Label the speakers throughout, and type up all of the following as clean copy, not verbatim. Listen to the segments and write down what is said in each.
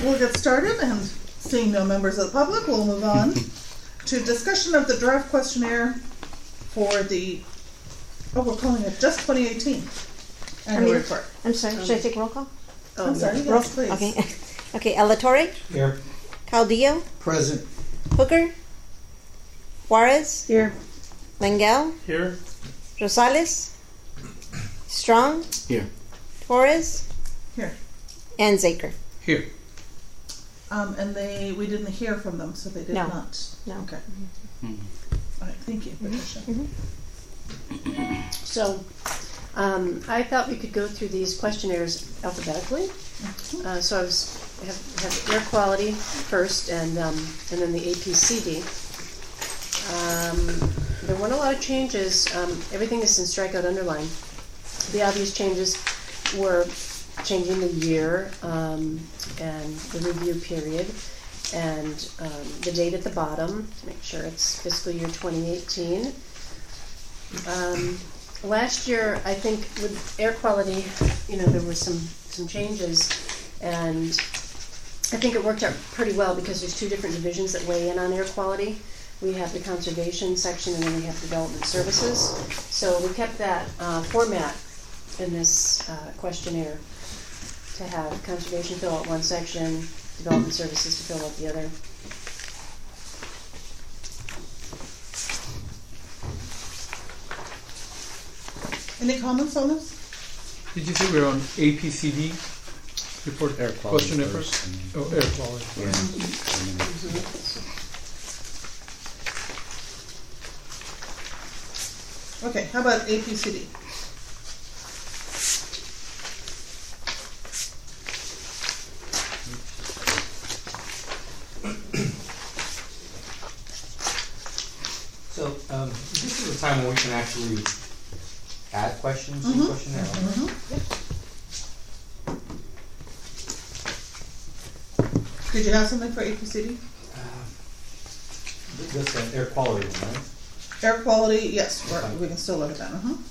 Speaker 1: We'll get started, and seeing no members of the public, we'll move on to discussion of the draft questionnaire for the, we're calling it just 2018 annual report.
Speaker 2: I'm sorry, should I take roll call?
Speaker 1: I'm sorry, yes, please.
Speaker 2: Okay. Okay, Alatorre?
Speaker 3: Here.
Speaker 2: Caldillo?
Speaker 3: Present.
Speaker 2: Hooker? Juarez?
Speaker 4: Here.
Speaker 2: Mengel?
Speaker 3: Here.
Speaker 2: Rosales? Strong?
Speaker 3: Here.
Speaker 1: Here.
Speaker 2: Torres? And Zaker.
Speaker 3: Here.
Speaker 1: And we didn't hear from them, so they did
Speaker 2: No.
Speaker 1: not.
Speaker 2: No.
Speaker 1: Okay.
Speaker 3: Mm-hmm.
Speaker 1: All right, thank you, Patricia.
Speaker 4: So, I thought we could go through these questionnaires alphabetically. So I have air quality first, and then the APCD. There weren't a lot of changes. Everything is in strikeout underline. The obvious changes were changing the year and the review period, and the date at the bottom to make sure it's fiscal year 2018. Last year, I think with air quality, there were some changes, and I think it worked out pretty well because there's two different divisions that weigh in on air quality. We have the conservation section, and then we have development services. So we kept that format in this questionnaire to have conservation fill out one section, development services to fill out the other.
Speaker 1: Any comments on this?
Speaker 5: Did you say we're on APCD report?
Speaker 3: Air quality
Speaker 5: questionnaire
Speaker 3: first,
Speaker 5: first?
Speaker 3: and then-
Speaker 5: Oh, air quality.
Speaker 1: Okay, how about APCD?
Speaker 6: So this is a time where we can actually add questions to the questionnaire.
Speaker 1: Did you have something for APCD?
Speaker 6: This is air quality one, right?
Speaker 1: Air quality, yes, we can still look at that.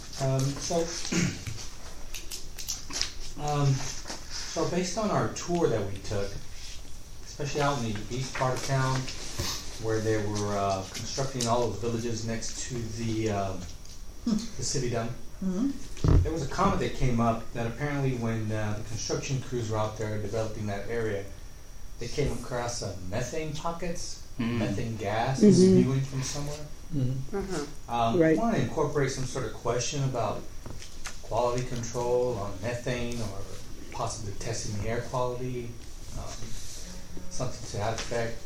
Speaker 6: So based on our tour that we took, especially out in the east part of town, where they were constructing all those villages next to the city dump, there was a comment that came up that apparently when the construction crews were out there developing that area, they came across methane pockets, methane gas spewing from somewhere.
Speaker 4: Right.
Speaker 6: We want to incorporate some sort of question about quality control on methane, or possibly testing the air quality, something to that effect.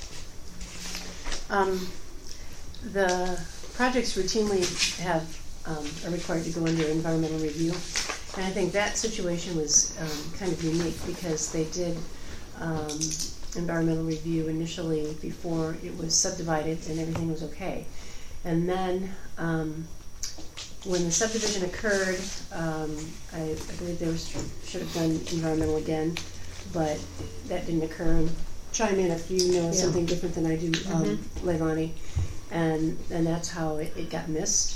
Speaker 4: The projects routinely are required to go under environmental review, and I think that situation was kind of unique because they did environmental review initially before it was subdivided and everything was okay. And then when the subdivision occurred, I believe they should have done environmental again, but that didn't occur. And chime in if you know something different than I do, Leilani. And that's how it got missed.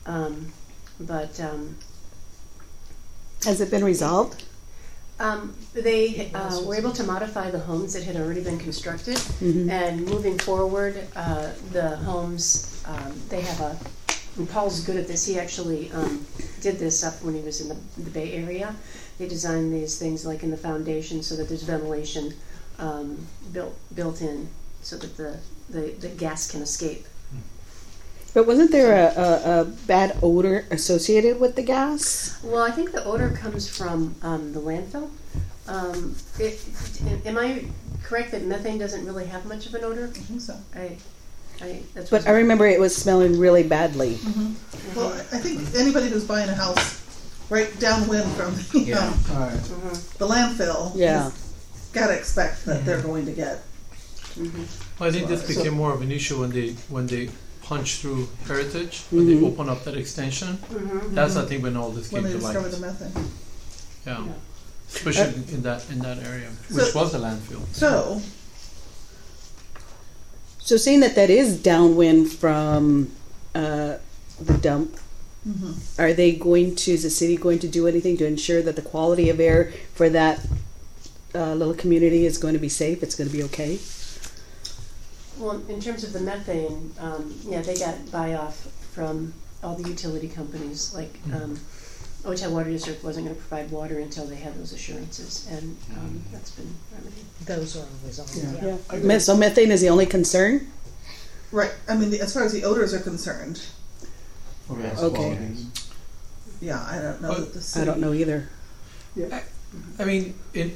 Speaker 7: Has it been resolved?
Speaker 4: They were able to modify the homes that had already been constructed, and moving forward, the homes, they have and Paul's good at this, he actually did this up when he was in the Bay Area. They designed these things like in the foundation so that there's ventilation built in so that the gas can escape.
Speaker 7: But wasn't there a bad odor associated with the gas?
Speaker 4: Well, I think the odor comes from the landfill. Am I correct that methane doesn't really have much of an odor?
Speaker 1: I think so.
Speaker 7: But I remember it was smelling really badly.
Speaker 1: Well, I think anybody who's buying a house right downwind from the landfill has got to expect that they're going to get.
Speaker 5: Well, I think this became more of an issue when they punched through Heritage, when they opened up that extension. That's I think when all this came
Speaker 1: When
Speaker 5: to
Speaker 1: they
Speaker 5: light.
Speaker 1: discovered the methane.
Speaker 5: Yeah. Especially in that area, which was the landfill.
Speaker 7: So seeing that is downwind from the dump, is the city going to do anything to ensure that the quality of air for that little community is going to be safe. It's going to be okay.
Speaker 4: Well, in terms of the methane, yeah, they got buy-off from all the utility companies. Like, Ojai Water District wasn't going to provide water until they had those assurances, and that's been remedied.
Speaker 3: Those are always on.
Speaker 7: Yeah. So methane is the only concern?
Speaker 1: Right. I mean, as far as the odors are concerned,
Speaker 7: Okay.
Speaker 1: yeah, I don't know that the city.
Speaker 7: I don't know either.
Speaker 5: I mean, in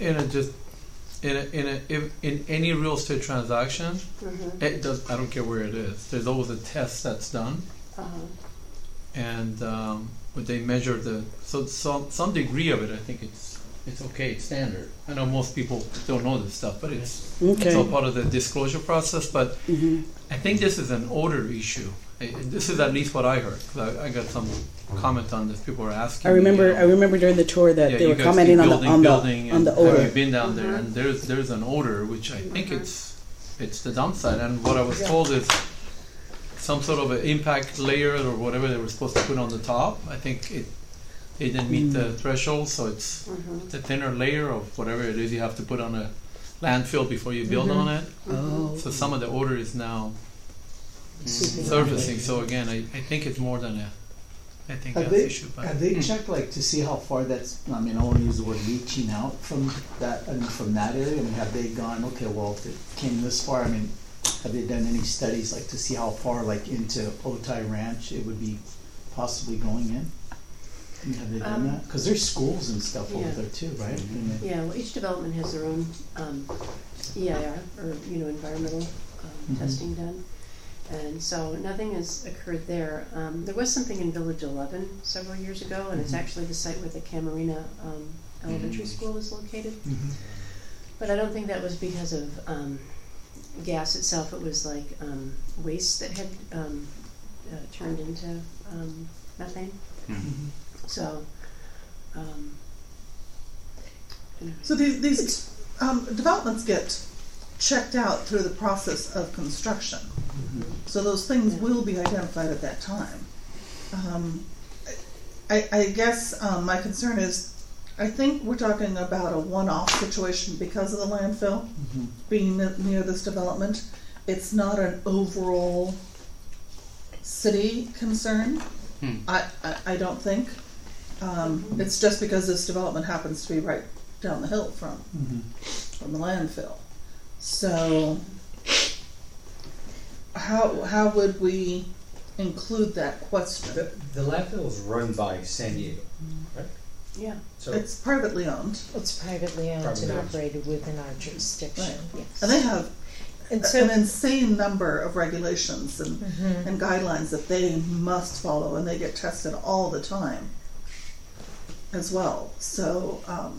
Speaker 5: any real estate transaction, it does. I don't care where it is. There's always a test that's done, and but they measure some degree of it. I think it's okay. It's standard. I know most people don't know this stuff, but it's all part of the disclosure process. But I think this is an odor issue. This is at least what I heard. 'Cause I got some comment on this. People were asking.
Speaker 7: I remember during the tour that they were commenting on the odor.
Speaker 5: Have you been down there? And there's an odor, which I think it's the dump site. And what I was told is some sort of an impact layer or whatever they were supposed to put on the top. I think it didn't meet the threshold, so it's a thinner layer of whatever it is you have to put on a landfill before you build on it.
Speaker 7: Oh.
Speaker 5: So some of the odor is now surfacing. So again, I think it's more than
Speaker 8: Have
Speaker 5: an issue. But
Speaker 8: Have they checked to see how far that's? I mean, I want to use the word leaching out from that. I mean, from that area. I mean, have they gone? Okay, well, if it came this far, I mean, have they done any studies to see how far into Otay Ranch it would be possibly going in? I mean, have they done that? Because there's schools and stuff over there too, right?
Speaker 4: Yeah. Well, each development has their own EIR or environmental testing done. And so nothing has occurred there. There was something in Village 11 several years ago, and it's actually the site where the Camarina Elementary School is located. But I don't think that was because of gas itself. It was waste that had turned into methane. So,
Speaker 1: So these developments get checked out through the process of construction. So those things will be identified at that time. I guess my concern is, I think we're talking about a one-off situation because of the landfill being near this development. It's not an overall city concern. I don't think. It's just because this development happens to be right down the hill from the landfill. So how would we include that question?
Speaker 6: The landfill is run by San Diego, right?
Speaker 4: yeah.
Speaker 6: So
Speaker 1: It's privately owned,
Speaker 3: It's privately owned
Speaker 6: Privately
Speaker 3: and
Speaker 6: owned.
Speaker 3: operated within our jurisdiction.
Speaker 1: Right.
Speaker 3: Yes.
Speaker 1: and they have
Speaker 3: And so
Speaker 1: an insane number of regulations and guidelines that they must follow, and they get tested all the time as well. So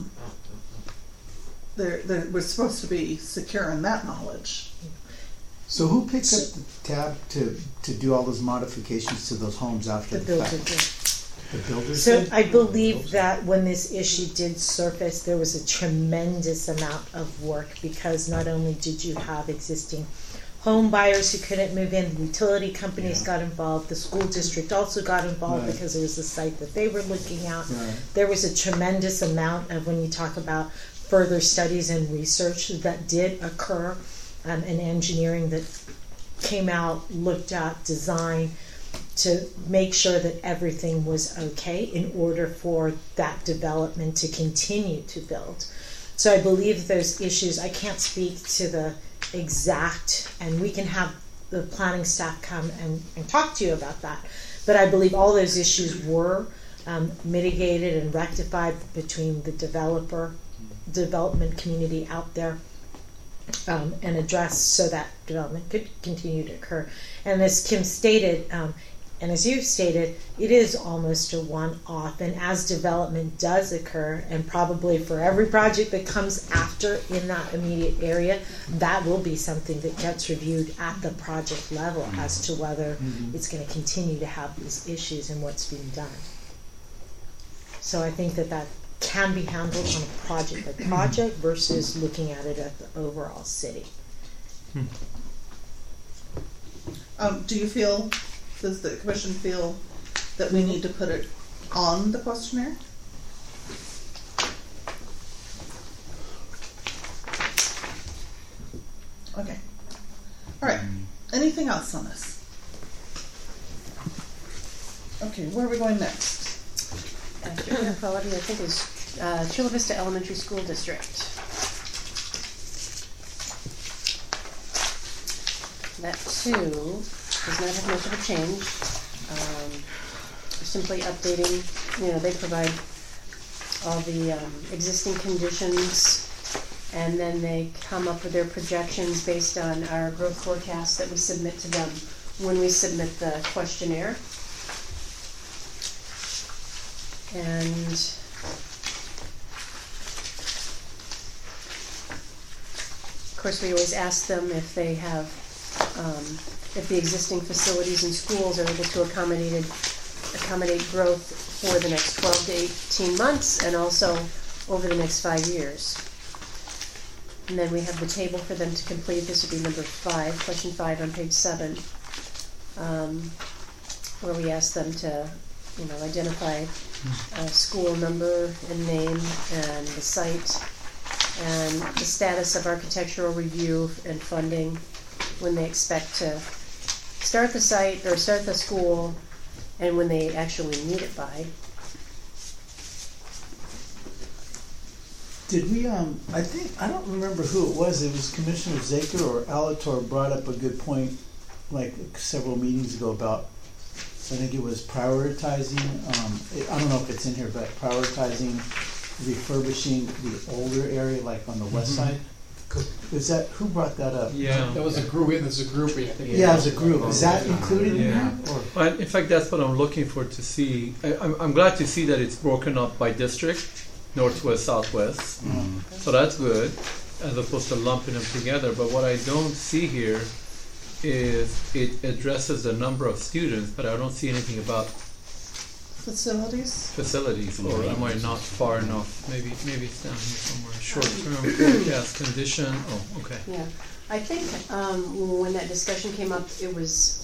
Speaker 1: we're supposed to be secure in that knowledge.
Speaker 8: So who picked up the tab to do all those modifications to those homes after
Speaker 3: the
Speaker 8: the
Speaker 3: builder
Speaker 8: fact?
Speaker 3: did.
Speaker 8: The builders
Speaker 3: So
Speaker 8: did?
Speaker 3: I believe that when this issue did surface, there was a tremendous amount of work, because not only did you have existing home buyers who couldn't move in, the utility companies got involved, the school district also got involved because it was a site that they were looking at.
Speaker 8: Right.
Speaker 3: There was a tremendous amount of, when you talk about further studies and research that did occur, and engineering that came out, looked at, designed, to make sure that everything was okay in order for that development to continue to build. So I believe those issues, I can't speak to the exact, and we can have the planning staff come and talk to you about that, but I believe all those issues were mitigated and rectified between the development community out there, and addressed so that development could continue to occur. And as Kim stated, and as you stated, it is almost a one-off, and as development does occur, and probably for every project that comes after in that immediate area, that will be something that gets reviewed at the project level as to whether it's going to continue to have these issues and what's being done. So I think that can be handled on a project by project versus looking at it at the overall city.
Speaker 1: Does the commission feel that we need to put it on the questionnaire? Okay. All right. Anything else on this? Okay, where are we going next?
Speaker 4: After air quality, I think is Chula Vista Elementary School District. That too does not have much of a change. Simply updating, they provide all the existing conditions, and then they come up with their projections based on our growth forecast that we submit to them when we submit the questionnaire. And of course, we always ask them if they have, if the existing facilities and schools are able to accommodate growth for the next 12 to 18 months and also over the next 5 years. And then we have the table for them to complete. This would be number 5, question 5 on page 7, where we ask them to identify a school number and name and the site and the status of architectural review and funding, when they expect to start the site or start the school, and when they actually need it by.
Speaker 8: Did we, I don't remember who it was Commissioner Zaker or Alator brought up a good point, like several meetings ago about, I think it was prioritizing, I don't know if it's in here, but prioritizing refurbishing the older area, like on the west side. Is that, who brought that up?
Speaker 5: Yeah.
Speaker 9: That was a group, there's a group. I think.
Speaker 8: Yeah, it was a group. Is that included in there? Or?
Speaker 5: Well, in fact, that's what I'm looking for to see. I'm glad to see that it's broken up by district, northwest, southwest. So that's good, as opposed to lumping them together. But what I don't see here is it addresses the number of students, but I don't see anything about facilities, or am I not far enough? Maybe it's down here somewhere. Short-term forecast condition. Oh, okay.
Speaker 4: Yeah, I think when that discussion came up, it was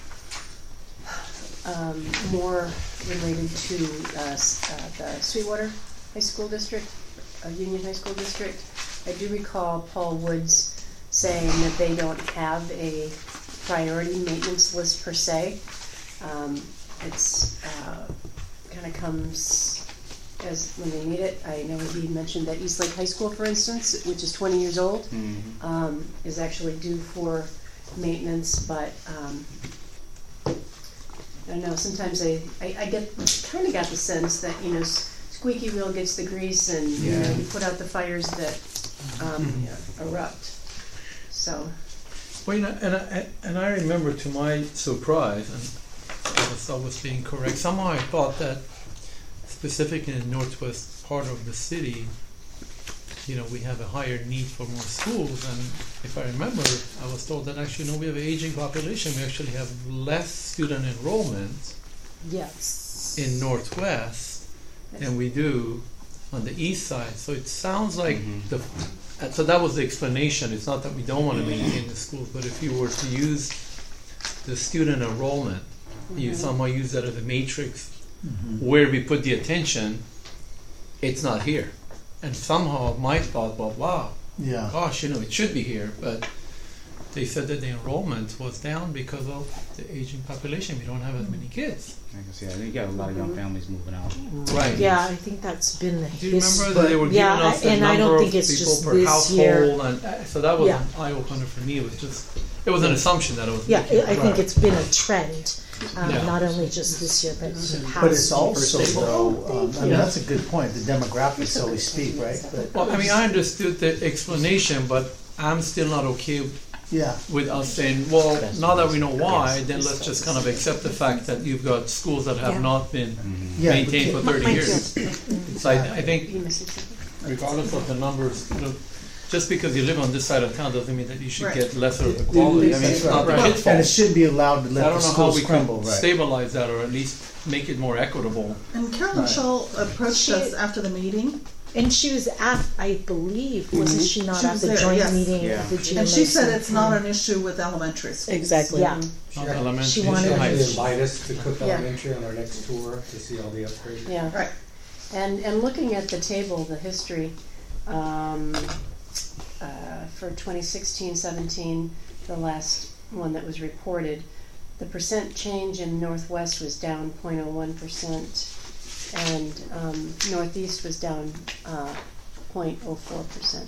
Speaker 4: more related to the Sweetwater High School District, Union High School District. I do recall Paul Woods saying that they don't have a priority maintenance list per se. It's kind of comes as when they need it. I know he mentioned that East Lake High School, for instance, which is 20 years old, is actually due for maintenance. But I don't know. Sometimes I kind of got the sense that squeaky wheel gets the grease, and you put out the fires that erupt. So.
Speaker 5: Well, and I remember, to my surprise, and I was being correct. Somehow I thought that, specifically in the northwest part of the city, we have a higher need for more schools. And if I remember, I was told that actually, no, we have an aging population. We actually have less student enrollment in northwest than we do on the east side. So it sounds like so that was the explanation. It's not that we don't want to maintain the schools, but if you were to use the student enrollment, you somehow use that as a matrix where we put the attention, it's not here. And somehow my thought, well, wow, gosh, it should be here. But they said that the enrollment was down because of the aging population. We don't have as many kids.
Speaker 10: I can see that. You got a lot of young families moving out.
Speaker 5: Right.
Speaker 3: Yeah, I think that's been the
Speaker 5: history. Do you remember that they were giving us the number of people per household? And so that was an eye-opener for me. It was an assumption that it was.
Speaker 3: Yeah, I think it's been a trend. Not only just this year, but
Speaker 8: it's also, though, that's a good point, the demographics, so we speak, right?
Speaker 5: Well, I understood the explanation, but I'm still not okay with us saying, well, now that we know why, then let's just kind of accept the fact that you've got schools that have not been maintained for 30 years. So I think, regardless of the numbers, just because you live on this side of town doesn't mean that you should get lesser of the quality. It's not the kid's fault.
Speaker 8: And it should be allowed to let the schools crumble,
Speaker 5: I don't know how we can stabilize that, or at least make it more equitable.
Speaker 1: And Carolyn Shull approached us after the meeting.
Speaker 3: And she was at, I believe, wasn't she not at the joint meeting of the GMA?
Speaker 1: And she said it's not an issue with elementary schools.
Speaker 3: Exactly. Yeah.
Speaker 5: She
Speaker 9: wanted to invite us to Cook Elementary on our next tour to see all the upgrades.
Speaker 4: Yeah.
Speaker 1: Right.
Speaker 4: And looking at the table, the history, for 2016-17, the last one that was reported, the percent change in Northwest was down 0.01%, and Northeast was down 0.04%.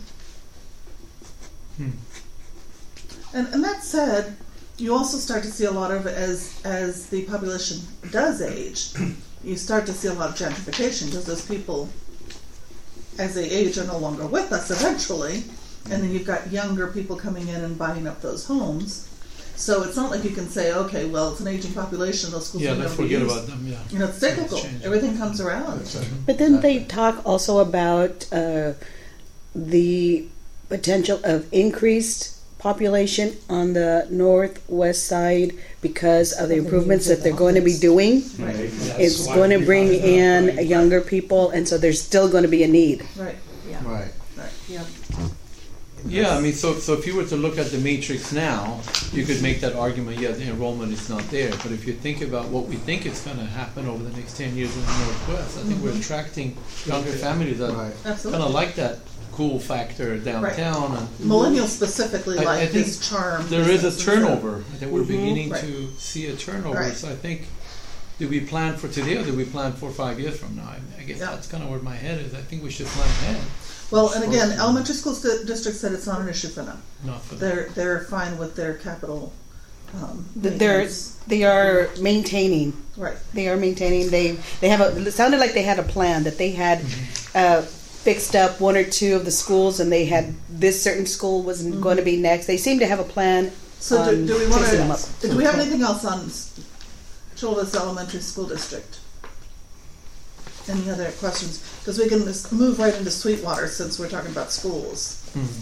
Speaker 1: And that said, you also start to see a lot of, as the population does age, you start to see a lot of gentrification, because those people, as they age, are no longer with us eventually, and then you've got younger people coming in and buying up those homes. So it's not like you can say, okay, well, it's an aging population, those schools
Speaker 5: Yeah,
Speaker 1: will
Speaker 5: let's
Speaker 1: never be
Speaker 5: forget
Speaker 1: used.
Speaker 5: about them, yeah.
Speaker 1: You know, it's cyclical.
Speaker 5: Change.
Speaker 1: Everything comes around.
Speaker 7: But then they talk also about the potential of increased population on the northwest side because of the improvements that they're going to be doing.
Speaker 1: Right.
Speaker 7: It's going to bring in younger people, and so there's still going to be a need.
Speaker 1: Right.
Speaker 4: Yeah.
Speaker 8: Right.
Speaker 4: Yeah.
Speaker 5: Yeah, I mean, so if you were to look at the matrix now, you could make that argument, yeah, the enrollment is not there. But if you think about what we think is going to happen over the next 10 years in the Northwest, I think we're attracting younger families that
Speaker 8: Right.
Speaker 5: kind
Speaker 1: Absolutely.
Speaker 5: of like that cool factor downtown. And
Speaker 1: Millennials specifically
Speaker 5: I
Speaker 1: like
Speaker 5: think
Speaker 1: his charm.
Speaker 5: there is a
Speaker 1: business and stuff.
Speaker 5: turnover. I think we're beginning
Speaker 1: Right.
Speaker 5: to see a turnover.
Speaker 1: Right.
Speaker 5: So I think, do we plan for today or do we plan for 5 years from now? I guess
Speaker 1: Yeah.
Speaker 5: that's kind of where my head is. I think we should plan ahead.
Speaker 1: Well, and again, elementary school district said it's not an issue for them.
Speaker 5: Not for them.
Speaker 1: They're fine with their capital.
Speaker 7: They are maintaining.
Speaker 1: Right.
Speaker 7: They are maintaining. They have a. It sounded like they had a plan that they had fixed up one or two of the schools, and they had this certain school was going to be next. They seem to have a plan.
Speaker 1: So do we want
Speaker 7: fixing them up.
Speaker 1: to? Do we have anything else on Children's Elementary School District? Any other questions? Because we can just move right into Sweetwater since we're talking about schools.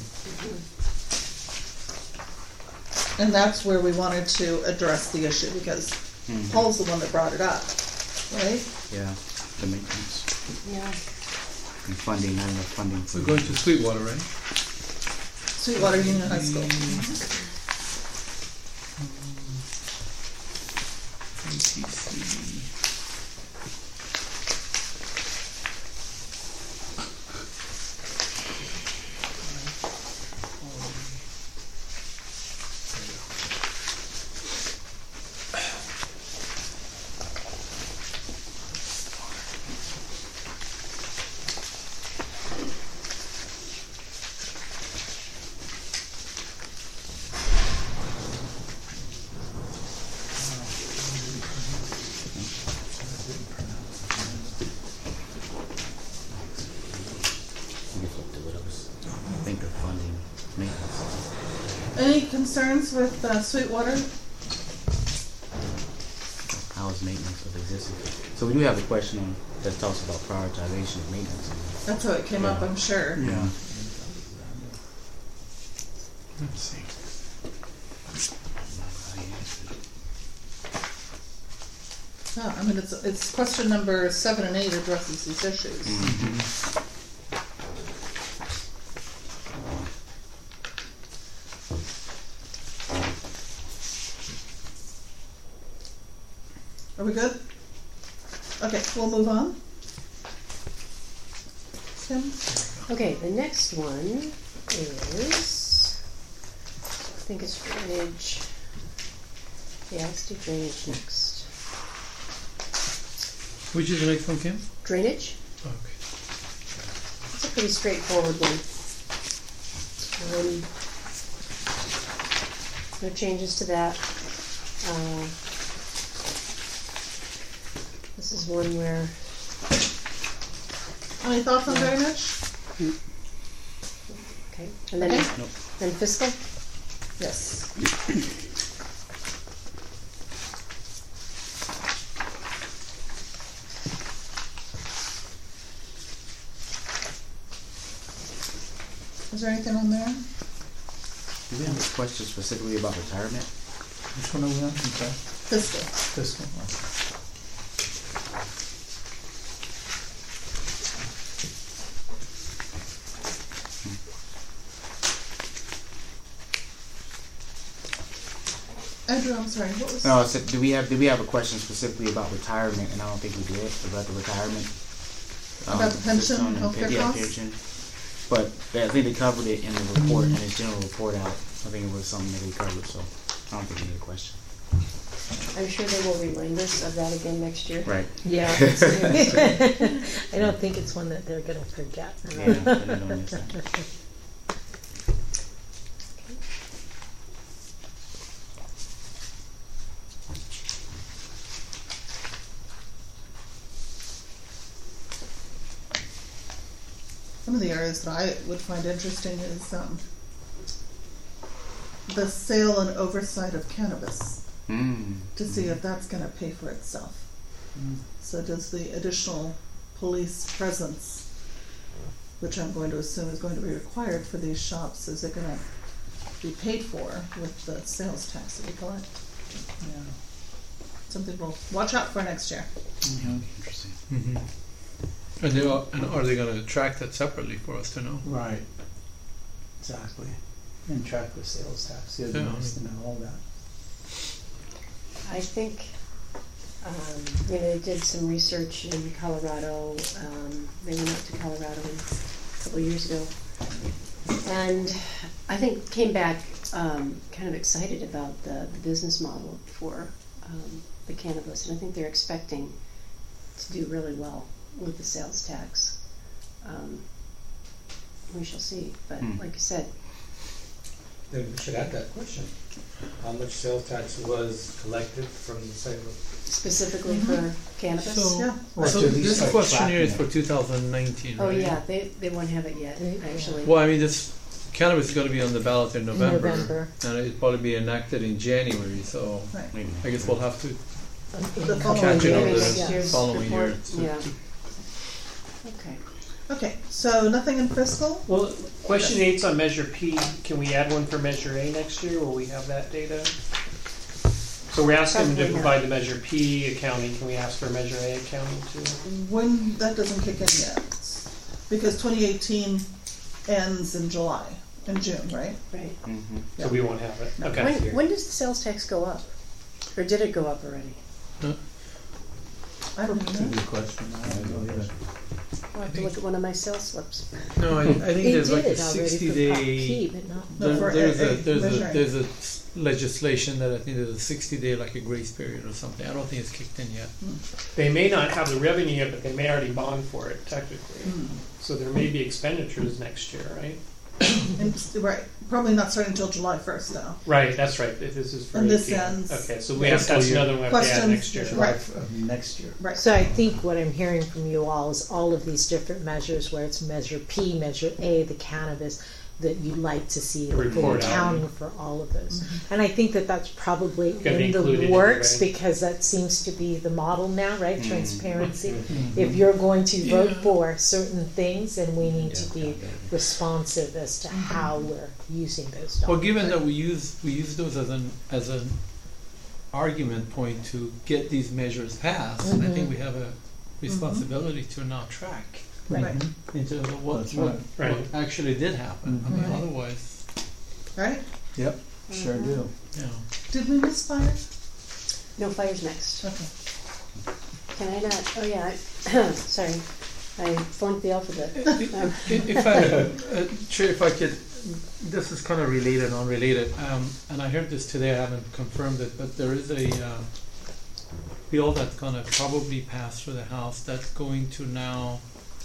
Speaker 1: And that's where we wanted to address the issue because Paul's the one that brought it up, right?
Speaker 10: Yeah, the maintenance
Speaker 4: Yeah.
Speaker 10: and funding, not enough funding for
Speaker 5: We're going to Sweetwater, right?
Speaker 1: Sweetwater Union High School. Any concerns with Sweetwater?
Speaker 10: how is maintenance of existing. So we do have a question on, that talks about prioritization of maintenance.
Speaker 1: That's how it came up, I'm sure.
Speaker 10: Yeah.
Speaker 5: Let's see.
Speaker 1: Yeah, I mean, it's question number 7 and 8 addresses these issues. Are we good? Okay, we'll move on. Tim?
Speaker 4: Okay, the next one is, I think it's drainage. Yeah, let's do drainage next.
Speaker 5: Which is the next one, Kim?
Speaker 4: Drainage?
Speaker 5: Okay.
Speaker 4: It's a pretty straightforward one. No changes to that. This is one where,
Speaker 1: Any thoughts on drainage?
Speaker 4: okay, and then, then fiscal?
Speaker 1: Yes. Is there anything on there?
Speaker 10: Do we have a question specifically about retirement?
Speaker 8: Which one are we on? Okay.
Speaker 1: Fiscal.
Speaker 8: This one. Okay.
Speaker 1: Andrew, I'm sorry, what was?
Speaker 10: No, I said, do we have a question specifically about retirement? And I don't think we did, about the retirement.
Speaker 1: About the pension,
Speaker 10: system and
Speaker 1: healthcare
Speaker 10: yeah,
Speaker 1: costs?
Speaker 10: pension. but I think they covered it in the report, in the general report out. I think it was something that we covered, so I don't think we need a question.
Speaker 4: I'm sure they will remind us of that again next year.
Speaker 10: Right.
Speaker 3: Yeah. I don't think it's one that they're going to forget.
Speaker 10: Yeah, I don't miss that.
Speaker 1: Some of the areas that I would find interesting is the sale and oversight of cannabis, to see if that's going to pay for itself. So does the additional police presence, which I'm going to assume is going to be required for these shops, is it going to be paid for with the sales tax that we collect?
Speaker 8: Yeah.
Speaker 1: Something we'll watch out for next year.
Speaker 10: Interesting.
Speaker 5: Mm-hmm. And are they going to track that separately for us to know?
Speaker 8: Right. Exactly. And track the sales tax. Yeah, nice to know all that.
Speaker 4: I think, they did some research in Colorado. They went out to Colorado a couple of years ago, and I think came back kind of excited about the business model for the cannabis, and I think they're expecting to do really well with the sales tax. We shall see, but like I said,
Speaker 9: Then we should add that question. How much sales tax was collected from the sale of...
Speaker 4: specifically for cannabis.
Speaker 5: So,
Speaker 8: Or
Speaker 5: so
Speaker 8: to at least
Speaker 5: this
Speaker 8: start
Speaker 5: questionnaire is
Speaker 8: tracking
Speaker 5: for 2019,
Speaker 4: Oh
Speaker 5: right?
Speaker 4: yeah, they won't have it yet, actually.
Speaker 5: Well, I mean, this cannabis is going to be on the ballot in November,
Speaker 3: November.
Speaker 5: and it'll probably be enacted in January. So
Speaker 1: Right.
Speaker 10: Maybe.
Speaker 5: I guess we'll have to
Speaker 1: The following
Speaker 5: catch it
Speaker 1: year.
Speaker 5: on
Speaker 4: Maybe
Speaker 5: the
Speaker 4: next year's
Speaker 5: following year.
Speaker 4: report, yeah. Okay.
Speaker 1: Okay, so nothing in fiscal?
Speaker 11: Well, question 8's on Measure P. Can we add one for Measure A next year? Will we have that data? So we're asking them to
Speaker 4: Probably not.
Speaker 11: provide the Measure P accounting. Can we ask for Measure A accounting too?
Speaker 1: When, that doesn't kick in yet, because 2018 ends in June, right?
Speaker 4: Right.
Speaker 11: So we won't have it. Okay.
Speaker 4: When does the sales tax go up? Or did it go up already?
Speaker 1: I don't
Speaker 8: That's a
Speaker 1: know.
Speaker 8: good question. I don't know either.
Speaker 4: I'll have to look at one of my sales slips.
Speaker 5: No, I think
Speaker 3: They
Speaker 5: there's
Speaker 3: did
Speaker 5: like a
Speaker 3: it already
Speaker 5: 60
Speaker 3: for
Speaker 5: day.
Speaker 3: Prop P, but not.
Speaker 1: No, for measuring.
Speaker 5: There's a legislation that I think there's a 60 day like a grace period or something. I don't think it's kicked in yet.
Speaker 11: They may not have the revenue yet, but they may already bond for it technically. So there may be expenditures next year, right?
Speaker 1: Right, probably not starting until July 1st though.
Speaker 11: Right, that's right. If this is for
Speaker 1: And this
Speaker 11: 18.
Speaker 1: ends-
Speaker 11: Okay, so we have, that's another one we have to add
Speaker 1: Questions?
Speaker 11: next year.
Speaker 1: Right.
Speaker 8: Of next year.
Speaker 1: Right.
Speaker 3: So I think what I'm hearing from you all is all of these different measures, where it's Measure P, Measure A, the cannabis, that you'd like to see
Speaker 11: A report out.
Speaker 3: accounting for all of those. And I think that that's probably
Speaker 11: Gonna be
Speaker 3: in
Speaker 11: included
Speaker 3: the
Speaker 11: in
Speaker 3: works,
Speaker 11: the-
Speaker 3: because that seems to be the model now, right? Transparency. If you're going to vote for certain things, then we need to be responsive as to how we're using those dollars.
Speaker 5: Well, given that we use those as an argument point to get these measures passed, I think we have a responsibility to now track
Speaker 1: Right.
Speaker 5: into what,
Speaker 8: That's
Speaker 5: what,
Speaker 11: right.
Speaker 5: what actually did happen. I mean,
Speaker 1: Right.
Speaker 5: otherwise,
Speaker 1: Right?
Speaker 8: Yep, sure do.
Speaker 5: you know.
Speaker 1: Did we miss fire?
Speaker 4: No, fire's next.
Speaker 1: Okay.
Speaker 4: Can I not? Oh yeah, sorry. I flunked the alphabet.
Speaker 5: If I could, this is kind of related, unrelated, and I heard this today. I haven't confirmed it, but there is a bill that's going to probably pass through the House that's going to now.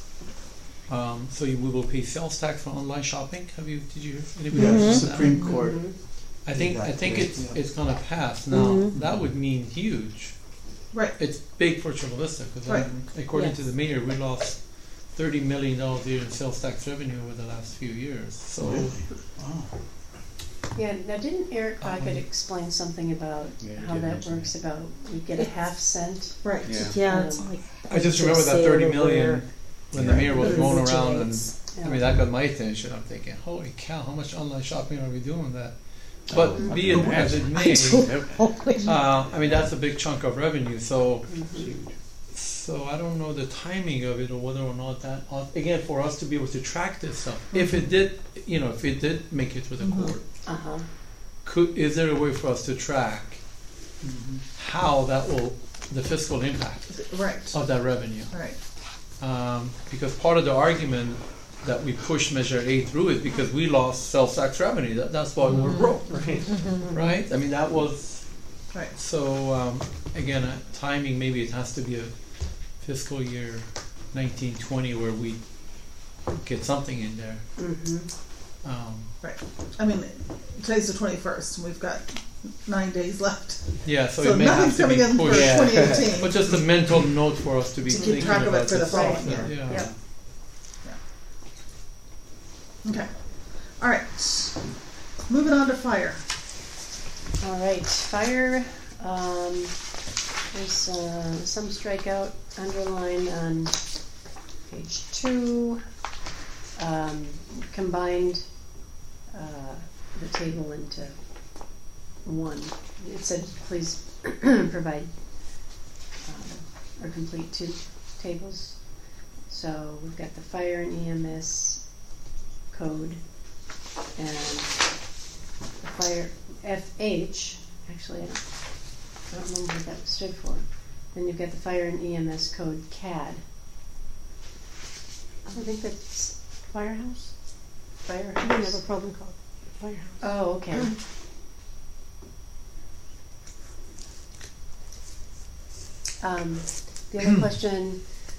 Speaker 5: We will pay sales tax for online shopping. Did you hear anybody else
Speaker 8: Yeah,
Speaker 5: on that?
Speaker 8: Supreme Court.
Speaker 5: I think
Speaker 8: Exactly.
Speaker 5: it's going to pass now. That would mean huge.
Speaker 1: Right.
Speaker 5: It's big for Chula Vista because
Speaker 1: Right.
Speaker 5: according to
Speaker 3: Yes.
Speaker 5: the mayor, we lost $30 million a year in sales tax revenue over the last few years. So
Speaker 8: Wow.
Speaker 4: Yeah, now didn't Eric Crockett explain something about
Speaker 10: Yeah, he
Speaker 4: how
Speaker 10: did
Speaker 4: that
Speaker 10: mention
Speaker 4: works, about we get a half cent?
Speaker 1: Right.
Speaker 10: Yeah.
Speaker 3: Yeah, it's like
Speaker 5: I just
Speaker 3: point of
Speaker 5: remember that
Speaker 3: sale
Speaker 5: 30
Speaker 3: or
Speaker 5: million
Speaker 3: where-
Speaker 5: when the mayor was
Speaker 3: Right.
Speaker 5: going around, and
Speaker 4: Yeah.
Speaker 5: I mean that got my attention. I'm thinking, holy cow, how much online shopping are we doing that? But be it as it may, I mean that's a big chunk of revenue. So I don't know the timing of it or whether or not that again for us to be able to track this stuff. If it did, if it did make it to the court, is there a way for us to track how that will the fiscal impact
Speaker 1: Right.
Speaker 5: of that revenue?
Speaker 1: Right.
Speaker 5: Because part of the argument that we pushed Measure A through is because we lost sales tax revenue. That's why we're broke, right? I mean, that was
Speaker 1: Right.
Speaker 5: so. Again, timing, maybe it has to be a fiscal year 1920 where we get something in there.
Speaker 1: Right. I mean, today's the 21st, and we've got 9 days left.
Speaker 5: Yeah, so,
Speaker 1: So
Speaker 5: it may have
Speaker 1: nothing's
Speaker 5: to
Speaker 1: coming
Speaker 5: be
Speaker 1: in for
Speaker 5: pushed.
Speaker 1: 2018.
Speaker 5: But just a mental note for us to be
Speaker 1: To keep
Speaker 5: thinking
Speaker 1: track of it
Speaker 5: about
Speaker 1: for the
Speaker 5: this.
Speaker 1: following year.
Speaker 5: Yeah.
Speaker 4: Yep.
Speaker 1: Okay. All right. Moving on to fire.
Speaker 4: All right, fire, there's some strikeout underlined on page 2. Combined the table into one. It said, please provide or complete 2 tables. So we've got the fire and EMS code and the fire FH. Actually, I don't remember what that stood for. Then you've got the fire and EMS code CAD. I think that's firehouse. Firehouse.
Speaker 2: We have a program called Firehouse.
Speaker 4: Oh, okay. The other question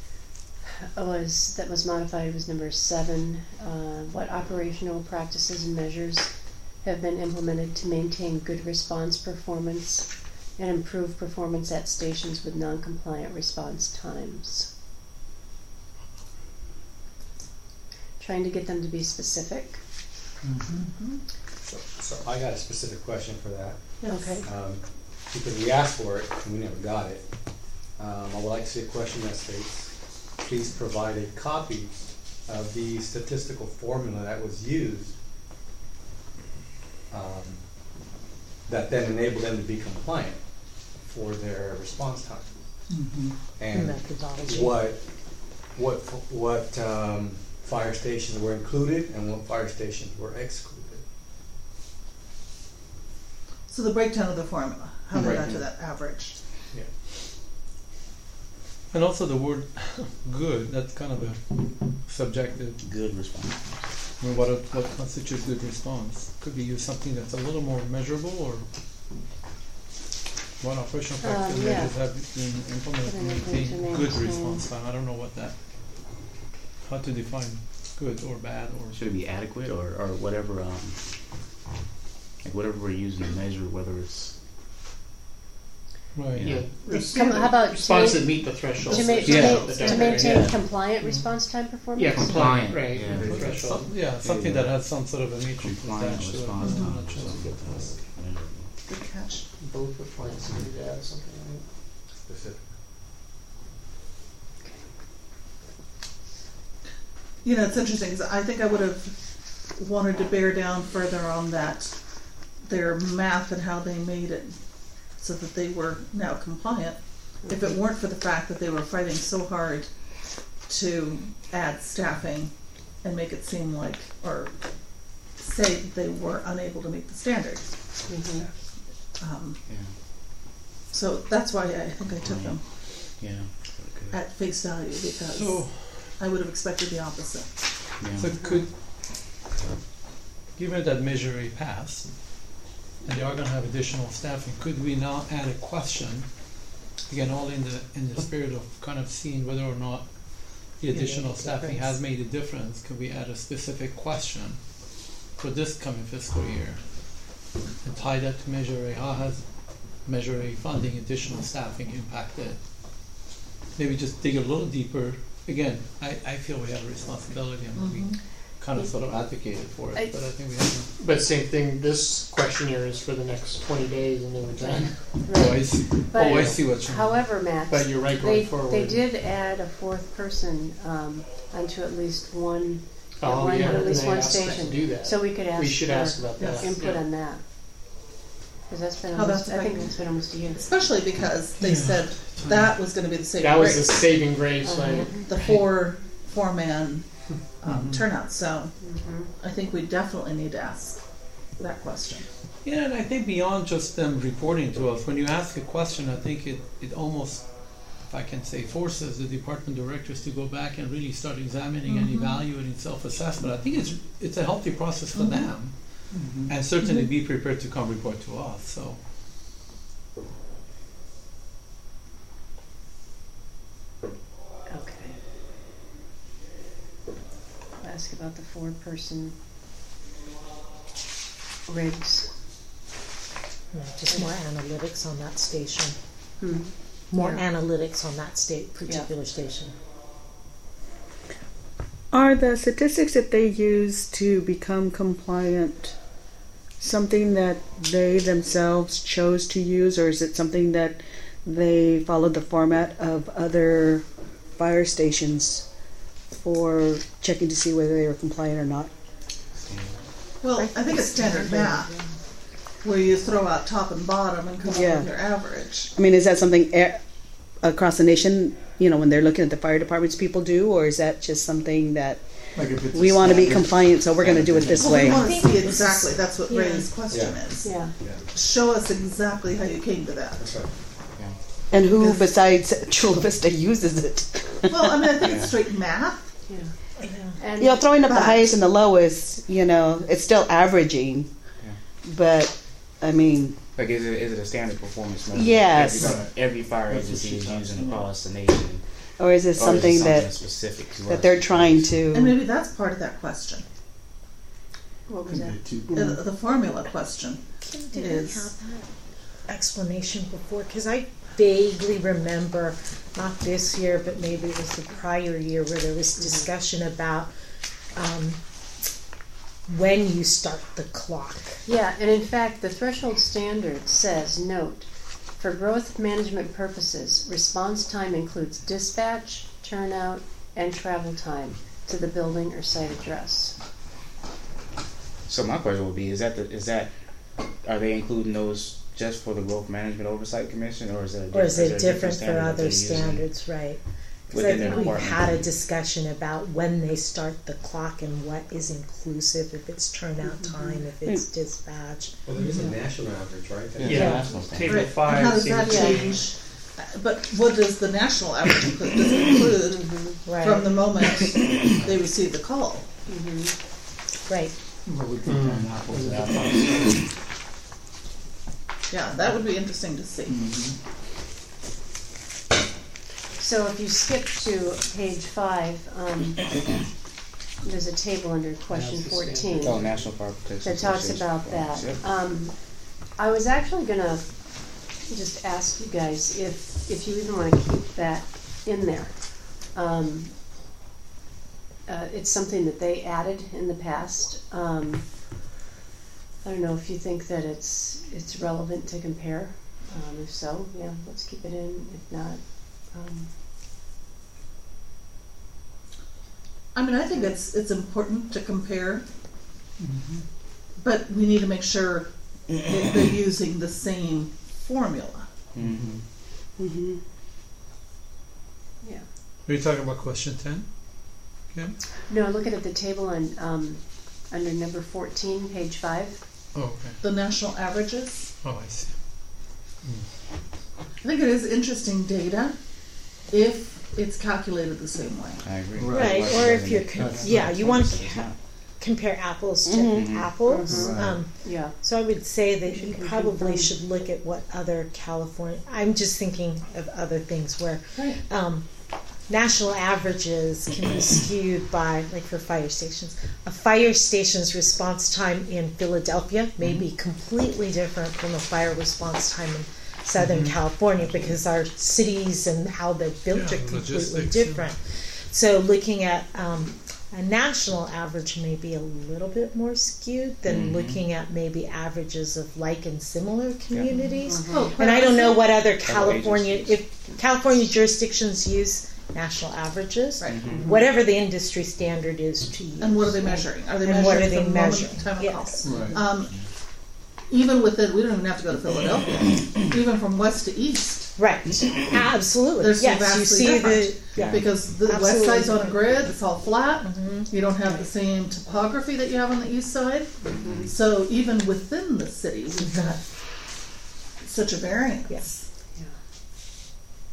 Speaker 4: was modified was number 7. What operational practices and measures have been implemented to maintain good response performance and improve performance at stations with non-compliant response times? Trying to get them to be specific.
Speaker 6: So I got a specific question for that.
Speaker 4: Okay.
Speaker 6: Because we asked for it and we never got it. I would like to see a question that states, please provide a copy of the statistical formula that was used that then enabled them to be compliant for their response time. And what fire stations were included and what fire stations were excluded.
Speaker 1: So the breakdown of the formula, how they
Speaker 6: Right.
Speaker 1: got to that average.
Speaker 6: Yeah.
Speaker 5: And also the word good, that's kind of a subjective.
Speaker 10: Good response.
Speaker 5: I mean, what constitutes good response? Could we use something that's a little more measurable, or what operational practices
Speaker 4: yeah.
Speaker 5: measures have been implemented to maintain good response time? I don't know how to define good or bad, or
Speaker 10: Should it be adequate or whatever? Like whatever we're using to measure, whether it's
Speaker 5: right.
Speaker 11: Yeah.
Speaker 4: How about
Speaker 11: response that meet the threshold?
Speaker 4: to maintain compliant response time performance?
Speaker 11: Yeah, compliant,
Speaker 10: Compliant,
Speaker 11: right?
Speaker 10: yeah.
Speaker 11: The threshold.
Speaker 5: Something that has some sort of a matrix
Speaker 10: compliant
Speaker 5: attached to it.
Speaker 10: response
Speaker 5: I'm
Speaker 10: time
Speaker 5: not
Speaker 10: or
Speaker 5: sure.
Speaker 10: something that's measurable.
Speaker 1: Good catch.
Speaker 11: Both with plants and do that, something like
Speaker 6: Specific.
Speaker 1: You know, it's interesting because I think I would have wanted to bear down further on that, their math and how they made it so that they were now compliant. If it weren't for the fact that they were fighting so hard to add staffing and make it seem like, or say that they were unable to meet the standards.
Speaker 10: Yeah.
Speaker 1: So that's why I think I took them
Speaker 10: Yeah. Okay.
Speaker 1: at face value, because
Speaker 5: So,
Speaker 1: I would have expected the opposite.
Speaker 10: Yeah.
Speaker 5: so could, given that Measure A passed, and they are going to have additional staffing, could we now add a question? Again, all in the spirit of kind of seeing whether or not the additional staffing has made a difference. Could we add a specific question for this coming fiscal year and tie that to Measure A? How has Measure A funding additional staffing impacted? Maybe just dig a little deeper. Again, I feel we have a responsibility, and we kind of sort of advocated for it, but I think we have to.
Speaker 11: But same thing, this questionnaire is for the next 20 days and then we're done.
Speaker 5: Oh, I see.
Speaker 4: But
Speaker 5: I see what you mean.
Speaker 4: However, Max,
Speaker 11: But you're right, going
Speaker 4: they
Speaker 11: forward.
Speaker 4: did add a 4th person onto at least one,
Speaker 11: Oh, yeah,
Speaker 4: at least
Speaker 11: they
Speaker 4: one
Speaker 11: asked us to
Speaker 4: station.
Speaker 11: do that.
Speaker 4: So we could ask
Speaker 11: We should
Speaker 4: for
Speaker 11: ask about that.
Speaker 4: input
Speaker 11: yeah.
Speaker 4: on that. Because that's been
Speaker 1: How
Speaker 4: almost,
Speaker 1: that's
Speaker 4: I think
Speaker 1: affected.
Speaker 4: it's been almost a year.
Speaker 1: Especially because they said that was going to be the saving
Speaker 11: That was the
Speaker 1: grace.
Speaker 11: saving grace, like,
Speaker 1: The four-man turnout. So I think we definitely need to ask that question.
Speaker 5: Yeah, and I think beyond just them reporting to us, when you ask a question, I think it almost if I can say, forces the department directors to go back and really start examining and evaluating self-assessment. I think it's a healthy process for them, and certainly be prepared to come report to us. So.
Speaker 4: Okay. I'll ask about the 4-person rigs.
Speaker 3: Yeah, just more analytics on that station.
Speaker 4: Hmm.
Speaker 3: More
Speaker 4: Yeah.
Speaker 3: analytics on that particular station.
Speaker 7: Are the statistics that they use to become compliant something that they themselves chose to use, or is it something that they followed the format of other fire stations for checking to see whether they were compliant or not?
Speaker 1: Well, I think it's standard math, where you throw out top and bottom and come up with your average.
Speaker 7: I mean, is that something across the nation, when they're looking at the fire departments, people do, or is that just something that
Speaker 8: Like if it's
Speaker 7: we
Speaker 8: a
Speaker 7: want to be
Speaker 8: standard-
Speaker 7: compliant, so we're going to do it this
Speaker 1: Well,
Speaker 7: way?
Speaker 1: we want to see exactly. That's what
Speaker 3: Yeah.
Speaker 1: Ray's question is.
Speaker 4: Yeah.
Speaker 1: Show us exactly how you came to that.
Speaker 9: That's right.
Speaker 7: And who
Speaker 1: Because-
Speaker 7: besides Chula Vista uses it?
Speaker 1: Well, I mean, I think it's straight math.
Speaker 4: Yeah.
Speaker 3: Yeah.
Speaker 4: And
Speaker 7: Throwing up the
Speaker 1: But-
Speaker 7: highest and the lowest, it's still averaging. But, I mean,
Speaker 10: Like, is it a standard performance measure?
Speaker 7: Yes.
Speaker 10: Every fire
Speaker 8: That's what
Speaker 10: agency
Speaker 8: she
Speaker 10: is
Speaker 8: thought,
Speaker 10: using
Speaker 8: yeah.
Speaker 10: across the nation.
Speaker 7: or is it
Speaker 10: Or is it
Speaker 7: something
Speaker 10: specific to
Speaker 7: that
Speaker 10: us?
Speaker 7: they're trying
Speaker 1: And
Speaker 7: to?
Speaker 1: maybe that's part of that question.
Speaker 4: what was that?
Speaker 8: Compared to-
Speaker 1: The formula question
Speaker 3: Did
Speaker 1: is.
Speaker 3: I have that explanation before? Because I vaguely remember, not this year, but maybe it was the prior year, where there was discussion about when you start the clock.
Speaker 4: Yeah, and in fact, the threshold standard says, note, for growth management purposes, response time includes dispatch, turnout, and travel time to the building or site address.
Speaker 10: So my question would be: are they including those just for the Growth Management Oversight Commission, or is it?
Speaker 3: Or is it different for
Speaker 10: standard that
Speaker 3: other
Speaker 10: they're using
Speaker 3: standards, right? Because I
Speaker 10: within their
Speaker 3: think we
Speaker 10: department?
Speaker 3: had a discussion about when they start the clock and what is inclusive, if it's turnout time, if it's dispatch.
Speaker 9: Well, there is a national average, right?
Speaker 11: Yeah. Table
Speaker 1: Right.
Speaker 11: 5
Speaker 1: And how does that
Speaker 11: seems-
Speaker 1: change? But what does the national average include? Does it include
Speaker 3: Right.
Speaker 1: from the moment they receive the call?
Speaker 3: Right.
Speaker 8: What would compare apples to apples?
Speaker 1: Yeah, that would be interesting to see.
Speaker 4: So if you skip to page 5, there's a table under question
Speaker 9: That's the
Speaker 4: 14
Speaker 10: Oh, National Fire Protection
Speaker 4: that talks
Speaker 10: Association.
Speaker 4: about that.
Speaker 10: Yep.
Speaker 4: I was actually going to just ask you guys if you even want to keep that in there. It's something that they added in the past. I don't know if you think that it's relevant to compare. If so, yeah, let's keep it in. If not,
Speaker 1: I mean, I think it's important to compare, but we need to make sure that they're using the same formula.
Speaker 10: Mm-hmm.
Speaker 4: yeah.
Speaker 5: Are you talking about question 10? Okay.
Speaker 4: No, looking at the table on under number 14, page 5.
Speaker 5: Oh, okay.
Speaker 1: The national averages.
Speaker 5: Oh, I see.
Speaker 1: I think it is interesting data if it's calculated the same way.
Speaker 10: I agree.
Speaker 3: Right,
Speaker 10: Otherwise,
Speaker 3: or
Speaker 10: it
Speaker 3: if
Speaker 10: doesn't
Speaker 3: you're,
Speaker 10: make sense.
Speaker 3: you want
Speaker 10: It's
Speaker 3: to
Speaker 10: not.
Speaker 3: compare apples to apples.
Speaker 8: Right.
Speaker 4: Yeah.
Speaker 3: So I would say that you
Speaker 4: should
Speaker 3: probably
Speaker 4: confirm.
Speaker 3: should look at what other California, I'm just thinking of other things where
Speaker 1: Right.
Speaker 3: national averages can be skewed by, like for fire stations. A fire station's response time in Philadelphia may be completely different from a fire response time in Southern California, because our cities and how they're built
Speaker 5: Yeah,
Speaker 3: are completely
Speaker 5: logistics, yeah.
Speaker 3: different. So looking at a national average may be a little bit more skewed than looking at maybe averages of like and similar communities.
Speaker 1: Oh,
Speaker 3: And I don't know what other
Speaker 10: agencies.
Speaker 3: California, if California jurisdictions use national averages,
Speaker 1: Right.
Speaker 3: whatever the industry standard is to use.
Speaker 1: And what are they measuring? Are they
Speaker 3: And what are
Speaker 1: measuring
Speaker 3: they
Speaker 1: the moment
Speaker 3: measuring?
Speaker 1: of time of
Speaker 3: Yes.
Speaker 1: call?
Speaker 8: Right.
Speaker 1: Even within, we don't even have to go to Philadelphia. Even from west to east,
Speaker 3: Right, absolutely.
Speaker 1: they're so
Speaker 3: Yes, you
Speaker 1: vastly
Speaker 3: see
Speaker 1: different.
Speaker 3: the, yeah.
Speaker 1: Because the west
Speaker 3: Absolutely.
Speaker 1: side's on a grid, it's all flat.
Speaker 3: Mhm.
Speaker 1: You don't have the same topography that you have on the east side. So even within the city, we've got such a variance.
Speaker 3: Yes.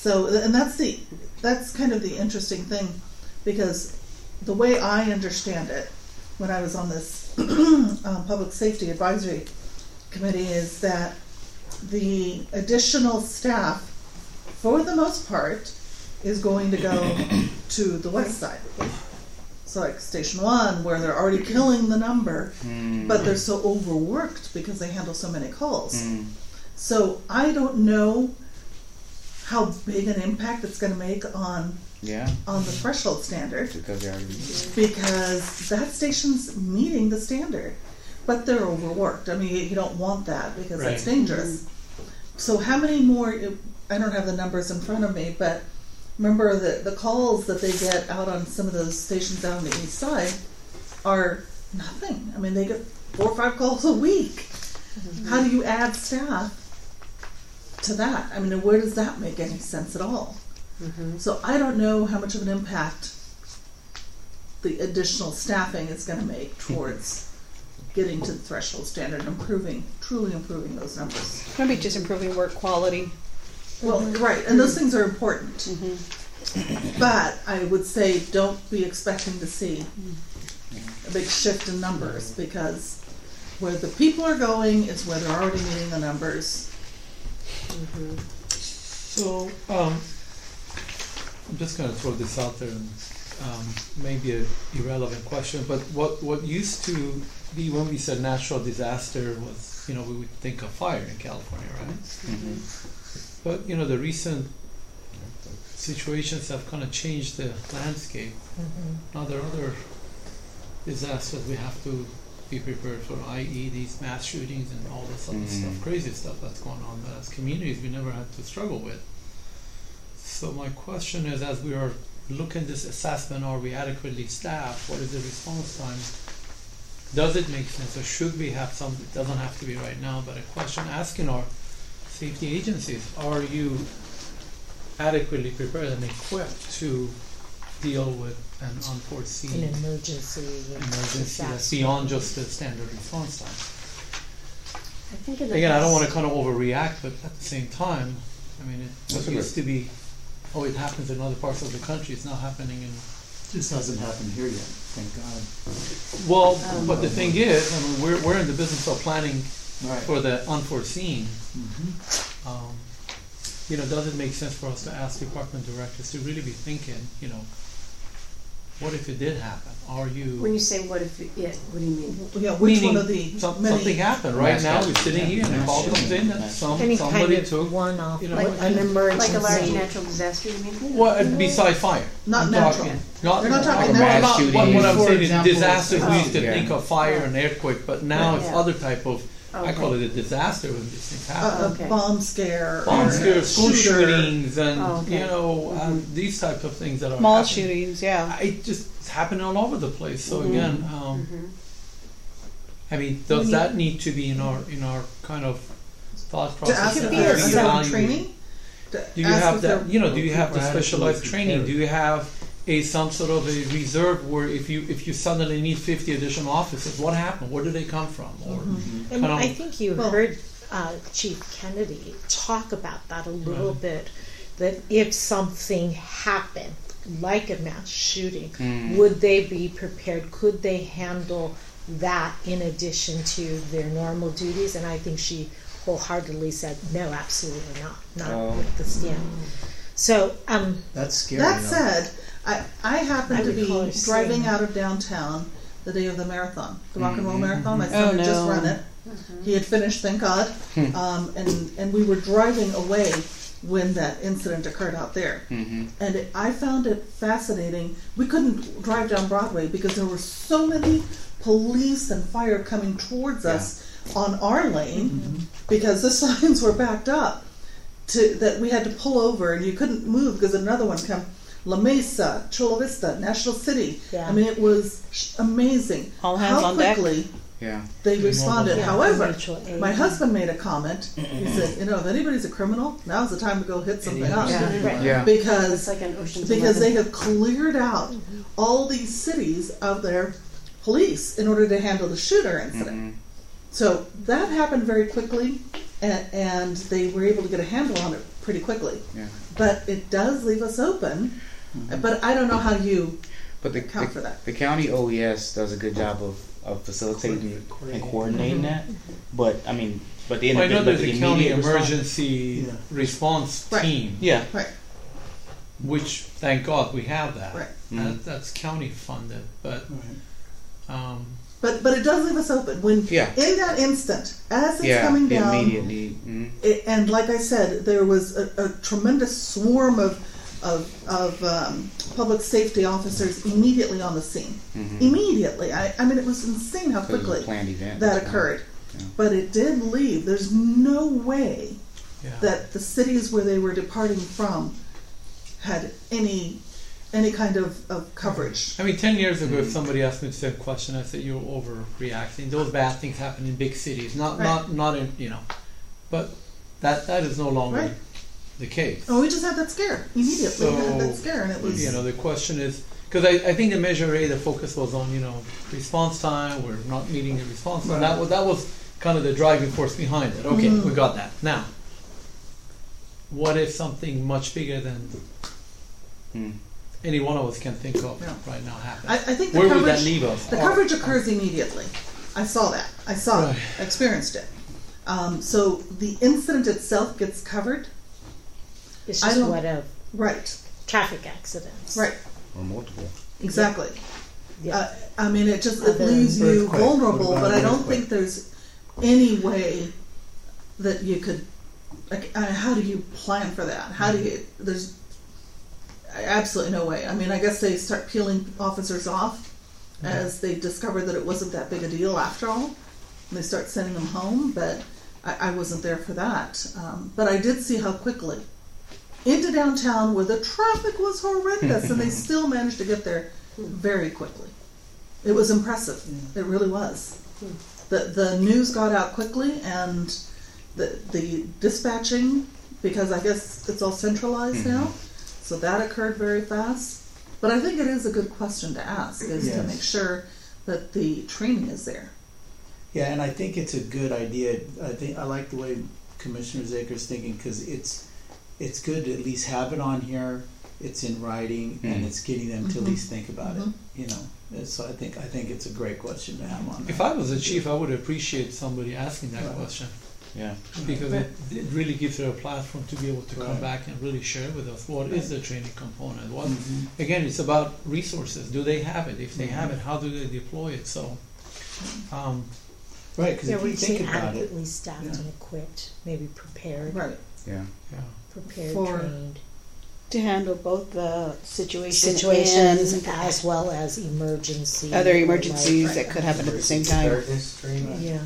Speaker 1: So, and that's kind of the interesting thing, because the way I understand it, when I was on this Public Safety Advisory Committee, is that the additional staff, for the most part, is going to go to the west side. So like Station 1, where they're already killing the number, but they're so overworked because they handle so many calls. So I don't know how big an impact it's going to make on the threshold standard, because that station's meeting the standard, but they're overworked. I mean, you don't want that because it's dangerous. So how many more? I don't have the numbers in front of me, but remember the calls that they get out on some of those stations out on the east side are nothing. I mean, they get 4 or 5 calls a week. How do you add staff to that? I mean, where does that make any sense at all? So I don't know how much of an impact the additional staffing is going to make towards getting to the threshold standard and truly improving those numbers.
Speaker 2: Maybe just improving work quality.
Speaker 1: Well, right, and those things are important. But I would say don't be expecting to see a big shift in numbers, because where the people are going is where they're already meeting the numbers.
Speaker 5: So, I'm just going to throw this out there, and maybe an irrelevant question, but what used to be when we said natural disaster was, we would think of fire in California, right? But, the recent situations have kind of changed the landscape. Now there are other disasters we have to be prepared for, i.e. these mass shootings and all this other stuff, crazy stuff that's going on that as communities we never had to struggle with. So my question is, as we are looking at this assessment, are we adequately staffed? What is the response time? Does it make sense, or should we have some? It doesn't have to be right now, but a question asking our safety agencies, are you adequately prepared and equipped to deal with an unforeseen
Speaker 3: emergency
Speaker 5: that's beyond just the standard response time?
Speaker 4: I think in the
Speaker 5: Again, I don't
Speaker 4: past-
Speaker 5: want to kind of overreact, but at the same time, I mean, it used to be, it happens in other parts of the country. It's not happening in.
Speaker 8: This hasn't happened here yet, thank God.
Speaker 5: Well, but the thing is, I mean, we're in the business of planning for the unforeseen. Does it make sense for us to ask department directors to really be thinking, what if it did happen? Are you...
Speaker 4: When you say what if, what do you mean?
Speaker 1: Yeah, which
Speaker 5: Meaning
Speaker 1: one of the
Speaker 5: something happened. Right now, we're sitting here and a call comes in that
Speaker 3: Any
Speaker 5: somebody
Speaker 3: kind of
Speaker 5: took...
Speaker 3: one-off,
Speaker 5: like
Speaker 3: an emergency.
Speaker 4: Like a large natural disaster, you mean?
Speaker 5: Well, besides fire.
Speaker 1: Not
Speaker 5: I'm
Speaker 1: natural.
Speaker 5: talking-
Speaker 1: You're not talking
Speaker 5: well,
Speaker 1: natural.
Speaker 5: what I'm
Speaker 8: For
Speaker 5: saying is
Speaker 8: example,
Speaker 5: disasters, we used to
Speaker 10: yeah.
Speaker 5: think of fire and earthquake, but now it's
Speaker 4: Yeah.
Speaker 5: other type of... I call it a disaster when these things happen.
Speaker 1: A bomb scare.
Speaker 5: Bomb
Speaker 1: or
Speaker 5: scares, school
Speaker 1: shooter.
Speaker 5: shootings, and
Speaker 4: okay.
Speaker 5: these types of things that are
Speaker 2: Mall
Speaker 5: happening.
Speaker 2: shootings, yeah.
Speaker 5: It just it's happening all over the place. So again, I mean, does that need to be in our kind of thought
Speaker 1: To
Speaker 5: process?
Speaker 1: ask
Speaker 3: Could
Speaker 1: if
Speaker 3: be
Speaker 1: there's
Speaker 3: a
Speaker 1: some
Speaker 5: evaluate?
Speaker 1: training?
Speaker 5: Do you have that? Do you have the specialized training? Do you have some sort of a reserve where if you suddenly need 50 additional officers, what happened? Where do they come from? Or
Speaker 3: And
Speaker 5: kind of-
Speaker 3: I think you
Speaker 1: Well-
Speaker 3: heard Chief Kennedy talk about that a little bit, that if something happened, like a mass shooting, would they be prepared? Could they handle that in addition to their normal duties? And I think she wholeheartedly said, no, absolutely not with the stand. So,
Speaker 8: That's scary.
Speaker 1: That
Speaker 8: though.
Speaker 1: said, I happened
Speaker 3: I
Speaker 1: to be
Speaker 3: recall her saying
Speaker 1: driving
Speaker 3: that.
Speaker 1: out of downtown the day of the marathon, the rock and roll marathon. My
Speaker 2: Oh,
Speaker 1: son had just
Speaker 2: no.
Speaker 1: run it. He had finished, thank God. And we were driving away when that incident occurred out there. And I found it fascinating. We couldn't drive down Broadway because there were so many police and fire coming towards us on our lane because the signs were backed up that we had to pull over, and you couldn't move because another one came. La Mesa, Chula Vista, National City.
Speaker 3: Yeah.
Speaker 1: I mean, it was amazing.
Speaker 2: All hands
Speaker 1: how
Speaker 2: on deck.
Speaker 1: quickly
Speaker 10: Yeah.
Speaker 1: they responded.
Speaker 3: Yeah,
Speaker 1: However,
Speaker 3: mutual aid.
Speaker 1: my husband made a comment. He said, if anybody's a criminal, now's the time to go hit something up.
Speaker 10: Yeah.
Speaker 4: It's
Speaker 1: Because
Speaker 4: like an Ocean's
Speaker 1: they
Speaker 4: 11.
Speaker 1: have cleared out all these cities of their police in order to handle the shooter incident. So that happened very quickly, and they were able to get a handle on it pretty quickly.
Speaker 10: Yeah.
Speaker 1: But it does leave us open. But I don't know how you
Speaker 10: But the
Speaker 1: account for that.
Speaker 10: the county OES does a good job of facilitating and coordinating that. But I mean, but the
Speaker 5: Well, I know
Speaker 10: but
Speaker 5: there's
Speaker 10: the
Speaker 5: a county
Speaker 10: immediate response-
Speaker 5: emergency
Speaker 8: Yeah.
Speaker 5: response
Speaker 1: Right.
Speaker 5: team,
Speaker 10: Yeah.
Speaker 1: Right.
Speaker 5: which thank God we have that.
Speaker 1: Right.
Speaker 5: That's county funded, but
Speaker 8: Right.
Speaker 1: But it does leave us open when
Speaker 10: Yeah.
Speaker 1: in that instant, as it's
Speaker 10: Yeah.
Speaker 1: coming down,
Speaker 10: Immediately.
Speaker 1: and like I said, there was a tremendous swarm of public safety officers immediately on the scene. Immediately, I mean, it was insane how
Speaker 10: Because it was a
Speaker 1: quickly
Speaker 10: planned event.
Speaker 1: that occurred.
Speaker 10: Yeah.
Speaker 1: But it did leave. There's no way
Speaker 5: yeah.
Speaker 1: that the cities where they were departing from had any kind of coverage.
Speaker 5: I mean, 10 years ago, if somebody asked me the same question, I'd say you're overreacting. Those bad things happen in big cities, not in, you know. But that is no longer
Speaker 1: Right.
Speaker 5: the case.
Speaker 1: Oh, we just had that scare immediately. We had that
Speaker 5: So,
Speaker 1: scare, and it was
Speaker 5: You know, the question is, because I think the Measure A, the focus was on, you know, response time, we're not meeting the response time. That was kind of the driving force behind it. Okay, we got that. Now, what if something much bigger than any one of us can think of right now happens?
Speaker 1: I think the
Speaker 5: Where
Speaker 1: coverage,
Speaker 5: would that leave us?
Speaker 1: The coverage occurs immediately. I saw that. I saw it.
Speaker 5: Right.
Speaker 1: I experienced it. So the incident itself gets covered.
Speaker 3: It's
Speaker 1: I
Speaker 3: just
Speaker 1: don't-
Speaker 3: what of
Speaker 1: Right.
Speaker 3: traffic accidents.
Speaker 1: Right.
Speaker 10: Or multiple.
Speaker 1: Exactly.
Speaker 3: Yeah.
Speaker 1: I mean, it just
Speaker 3: Other
Speaker 1: leaves you
Speaker 8: earthquake.
Speaker 1: vulnerable.
Speaker 8: What about
Speaker 1: But I
Speaker 8: an
Speaker 1: don't
Speaker 8: earthquake?
Speaker 1: think there's any way that you could. Like, how do you plan for that? How do you? There's absolutely no way. I mean, I guess they start peeling officers off as they discover that it wasn't that big a deal after all, and they start sending them home. But I wasn't there for that. But I did see how quickly into downtown where the traffic was horrendous, and they still managed to get there very quickly. It was impressive. It really was. The news got out quickly, and the dispatching, because I guess it's all centralized now, so that occurred very fast. But I think it is a good question to ask, is to
Speaker 8: Yes.
Speaker 1: make sure that the training is there.
Speaker 8: Yeah, and I think it's a good idea. I like the way Commissioner Zaker's thinking, because it's good to at least have it on here. It's in writing, and it's getting them to at least think about it. You know, and so I think it's a great question to have on there.
Speaker 5: If I was a chief, I would appreciate somebody asking that
Speaker 8: Right.
Speaker 5: question,
Speaker 10: Yeah.
Speaker 5: because it really gives her a platform to be able to come
Speaker 8: Right.
Speaker 5: back and really share with us what is the training component. What
Speaker 8: Mhm.
Speaker 5: again, it's about resources. Do they have it? If they have it, how do they deploy it? So,
Speaker 8: Right, because
Speaker 3: Yeah,
Speaker 8: if you
Speaker 3: we say
Speaker 8: think about it,
Speaker 3: adequately staffed
Speaker 8: yeah.
Speaker 3: and equipped, maybe prepared,
Speaker 1: Right.
Speaker 10: Yeah.
Speaker 5: yeah.
Speaker 3: prepared,
Speaker 1: For-
Speaker 3: trained.
Speaker 7: To handle both the
Speaker 3: Situations
Speaker 7: and
Speaker 3: as well as emergency.
Speaker 7: other
Speaker 3: or
Speaker 7: emergencies
Speaker 3: like-
Speaker 7: that could happen at the same time.
Speaker 9: Preparedness training.
Speaker 3: Yeah.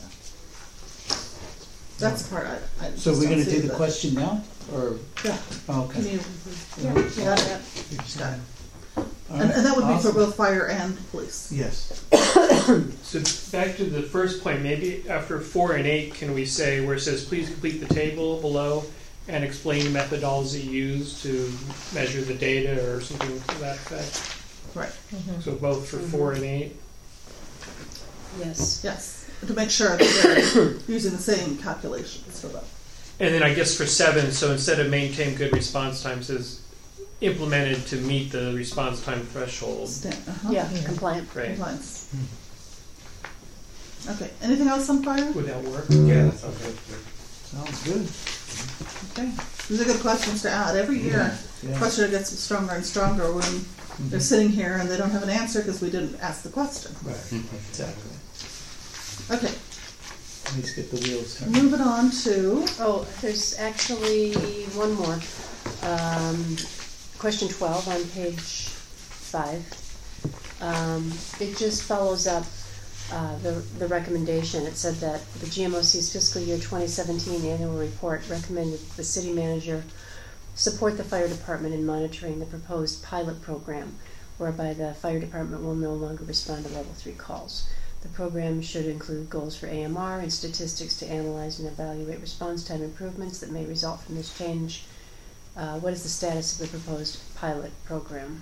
Speaker 1: That's the part I
Speaker 8: so
Speaker 1: just
Speaker 8: we're
Speaker 1: don't
Speaker 8: going to
Speaker 1: see
Speaker 8: do the
Speaker 1: that-
Speaker 8: question now, or
Speaker 1: Yeah.
Speaker 8: oh,
Speaker 1: Can
Speaker 8: okay.
Speaker 1: you?
Speaker 3: Yeah.
Speaker 1: You got it. Got it.
Speaker 8: All
Speaker 1: And
Speaker 8: right.
Speaker 1: that would be for
Speaker 8: Awesome.
Speaker 1: both fire and police.
Speaker 8: Yes.
Speaker 11: So back to the first point, maybe after 4 and 8, can we say where it says please complete the table below and explain the methodology used to measure the data or something to that effect?
Speaker 1: Right.
Speaker 11: So both for 4 and 8.
Speaker 4: Yes.
Speaker 1: Yes. To make sure that they're using the same calculations for both.
Speaker 11: And then I guess for 7, so instead of maintain good response times, says implemented to meet the response time threshold.
Speaker 4: Yeah, compliant.
Speaker 11: Right.
Speaker 1: Compliance. Okay. Anything else on fire?
Speaker 11: Would that work?
Speaker 9: Yeah, that sounds good.
Speaker 8: Sounds good.
Speaker 1: Okay. These are good questions to add. Every year,
Speaker 8: Yeah.
Speaker 1: question gets stronger and stronger when they're sitting here and they don't have an answer because we didn't ask the question.
Speaker 8: Right. Exactly.
Speaker 1: Okay.
Speaker 8: Let's get the wheels turning.
Speaker 1: Moving on to
Speaker 4: Oh, there's actually one more. Question 12 on page 5. It just follows up the recommendation. It said that the GMOC's fiscal year 2017 annual report recommended the city manager support the fire department in monitoring the proposed pilot program, whereby the fire department will no longer respond to level 3 calls. The program should include goals for AMR and statistics to analyze and evaluate response time improvements that may result from this change. What is the status of the proposed pilot program?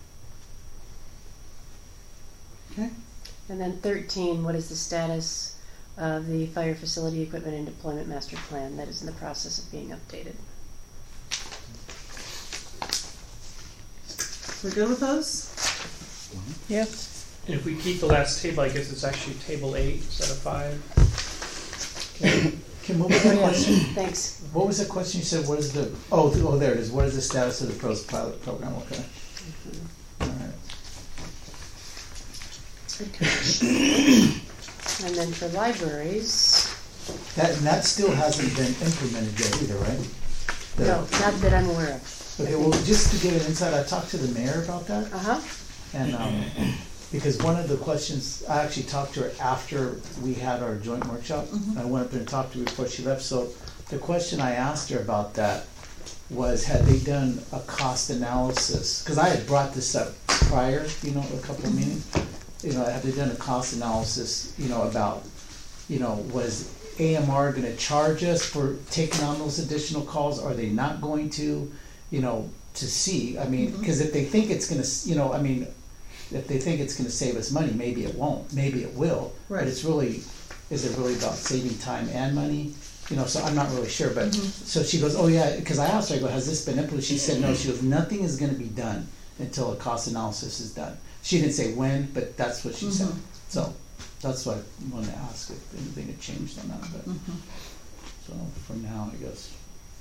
Speaker 1: Okay.
Speaker 4: And then 13, what is the status of the fire facility equipment and deployment master plan that is in the process of being updated?
Speaker 1: We good with those?
Speaker 7: Yeah.
Speaker 11: And if we keep the last table, I guess it's actually table 8 instead of 5.
Speaker 8: Kim, what was the question?
Speaker 4: Thanks.
Speaker 8: What was the question you said? What is the, there it is. What is the status of the PROS pilot program? Okay. All right.
Speaker 4: And then for libraries,
Speaker 8: That still hasn't been implemented yet either, right?
Speaker 4: no, not that I'm aware of.
Speaker 8: Okay, well, just to get an insight, I talked to the mayor about that.
Speaker 4: Uh-huh.
Speaker 8: And because one of the questions, I actually talked to her after we had our joint workshop. I went up there and talked to her before she left. So the question I asked her about that was, had they done a cost analysis? Because I had brought this up prior, a couple of meetings. Have they done a cost analysis, about, was AMR going to charge us for taking on those additional calls? Are they not going to, to see? I mean, because if they think it's going to, if they think it's going to save us money, maybe it won't. Maybe it will.
Speaker 1: Right.
Speaker 8: But is it really about saving time and money? So I'm not really sure. But so she goes, oh yeah, because I asked her, I go, has this been implemented? She said no. She goes, nothing is going to be done until a cost analysis is done. She didn't say when, but that's what she said. So that's what I wanted to ask if anything had changed on that. But so for now, I guess.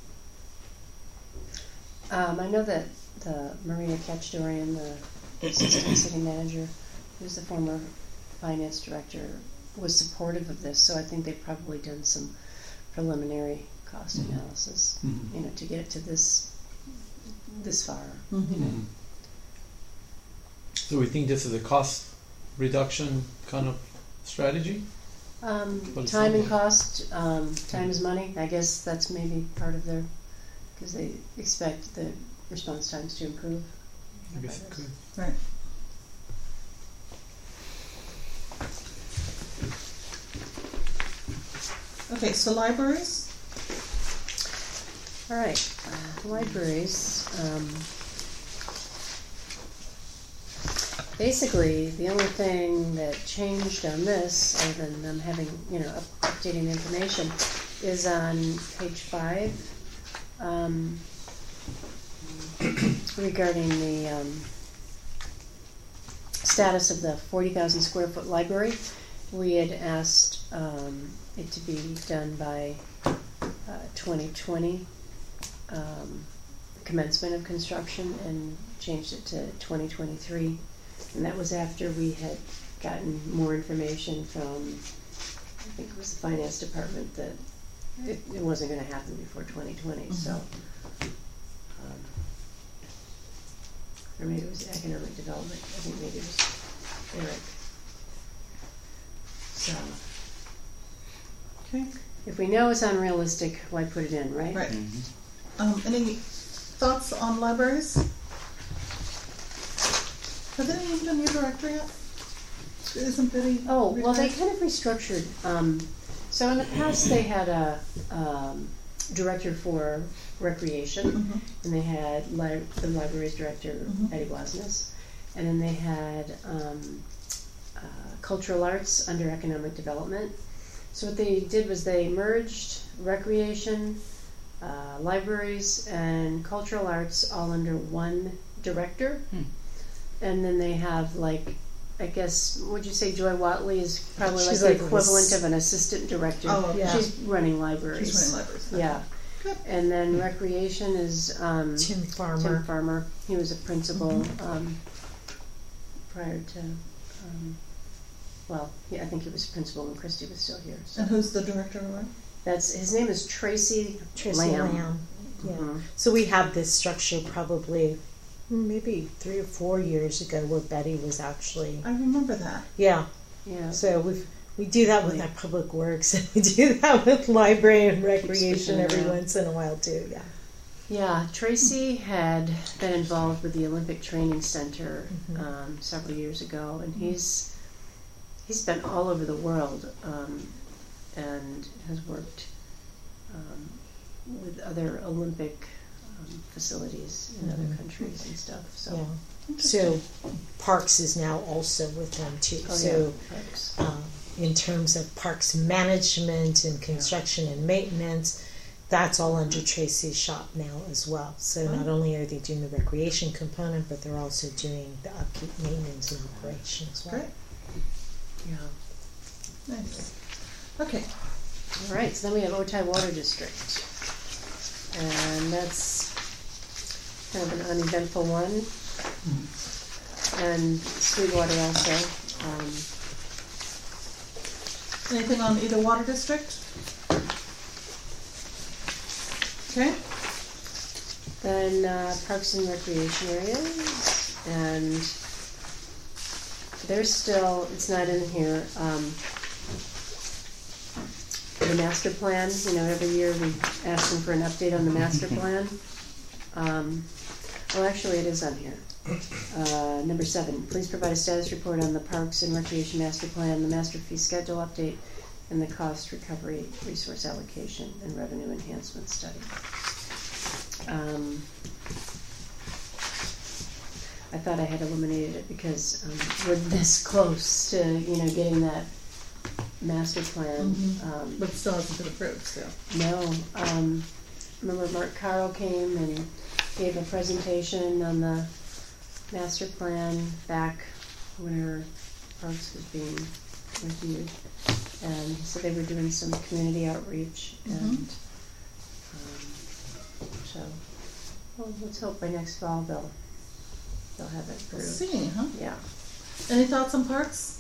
Speaker 4: I know that the Maria Katchdorian, the assistant city manager, who's the former finance director, was supportive of this. So I think they've probably done some preliminary cost analysis, to get it to this far.
Speaker 5: So we think this is a cost reduction kind of strategy?
Speaker 4: Time and cost, time is money. I guess that's maybe part of their, because they expect the response times to improve.
Speaker 5: I guess it could.
Speaker 1: Right. Okay, so libraries?
Speaker 4: All right, libraries. Basically, the only thing that changed on this, other than them having, updating the information, is on page 5, regarding the status of the 40,000 square foot library. We had asked it to be done by 2020, commencement of construction, and changed it to 2023. And that was after we had gotten more information from, I think it was the finance department, that it wasn't going to happen before 2020. So, or maybe it was economic development. I think maybe it was Eric. So,
Speaker 1: Okay.
Speaker 4: if we know it's unrealistic, why put it in, right?
Speaker 1: Right. Any thoughts on libraries? Have they even done your director yet? Isn't Betty?
Speaker 4: Oh, well, they
Speaker 1: retired?
Speaker 4: kind of restructured. So in the past, they had a director for recreation, and they had the library's director, Betty Wasness, and then they had cultural arts under economic development. So what they did was they merged recreation, libraries, and cultural arts all under one director. And then they have, I guess, would you say Joy Watley is probably
Speaker 3: She's
Speaker 4: the
Speaker 3: like
Speaker 4: equivalent of an assistant director?
Speaker 1: Oh, okay.
Speaker 3: Yeah.
Speaker 4: She's running libraries.
Speaker 1: She's running libraries. Okay.
Speaker 4: Yeah.
Speaker 1: Good.
Speaker 4: And then recreation is
Speaker 3: Tim Farmer.
Speaker 4: Tim Farmer. He was a principal prior to, I think he was a principal when Christy was still here. So
Speaker 1: And who's the director of what?
Speaker 4: his name is Tracy Lamb.
Speaker 3: Yeah.
Speaker 4: Mhm.
Speaker 3: So we have this structure probably maybe 3 or 4 years ago where Betty was actually,
Speaker 1: I remember that.
Speaker 3: yeah.
Speaker 4: Yeah.
Speaker 3: So we do that with our public works, and we do that with library and recreation every once in a while too. Yeah.
Speaker 4: Yeah, Tracy had been involved with the Olympic Training Center several years ago, and he's been all over the world and has worked with other Olympic facilities in other countries and stuff. So,
Speaker 3: Yeah. So Parks is now also with them too.
Speaker 4: Oh,
Speaker 3: So
Speaker 4: yeah, Parks.
Speaker 3: in terms of parks management and construction and maintenance, that's all under Tracy's shop now as well. So not only are they doing the recreation component, but they're also doing the upkeep, maintenance, and operation as well.
Speaker 1: Great.
Speaker 4: Yeah.
Speaker 1: Nice. Okay.
Speaker 4: All right, so then we have Otay Water District. And that's kind of an uneventful one. And Sweetwater also.
Speaker 1: Anything on either water district? Okay.
Speaker 4: Then Parks and Recreation areas. And there's still, it's not in here, the master plan. You know, every year we ask them for an update on the master plan. Well, actually, it is on here. Number 7, please provide a status report on the Parks and Recreation Master Plan, the master fee schedule update, and the cost recovery, resource allocation, and revenue enhancement study. I thought I had eliminated it because we're this close to, you know, getting that master plan.
Speaker 1: But it still hasn't been approved, so.
Speaker 4: No. Remember Mark Carroll came and gave a presentation on the master plan back when our parks was being reviewed. And he said they were doing some community outreach. And so, well, let's hope by next fall they'll have it approved.
Speaker 1: See, huh?
Speaker 4: Yeah.
Speaker 1: Any thoughts on parks?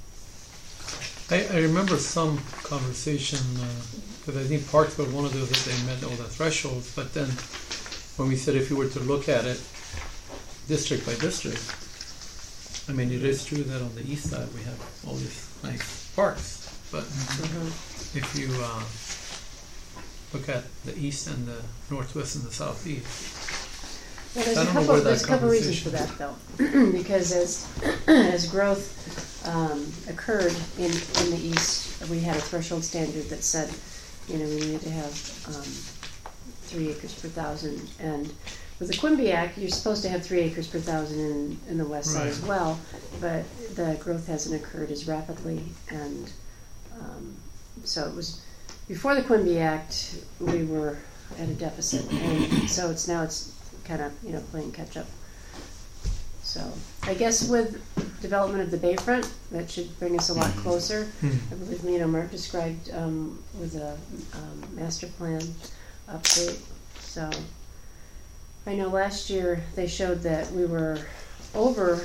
Speaker 5: I remember some conversation, because I think parks were one of those that they met all the thresholds, but then when we said if you were to look at it district by district, I mean, it is true that on the east side we have all these nice parks, but if you look at the east and the northwest and the southeast,
Speaker 4: Well, there's a couple reasons for that, though, because as growth occurred in the east, we had a threshold standard that said, you know, we needed to have 3 acres per thousand, and with the Quimby Act, you're supposed to have 3 acres per thousand in the west side as well, but the growth hasn't occurred as rapidly, and so it was before the Quimby Act, we were at a deficit, and so it's kind of, you know, playing catch up. So I guess with development of the Bayfront, that should bring us a lot closer. I believe, you know, Mark described with a master plan update. So I know last year they showed that we were over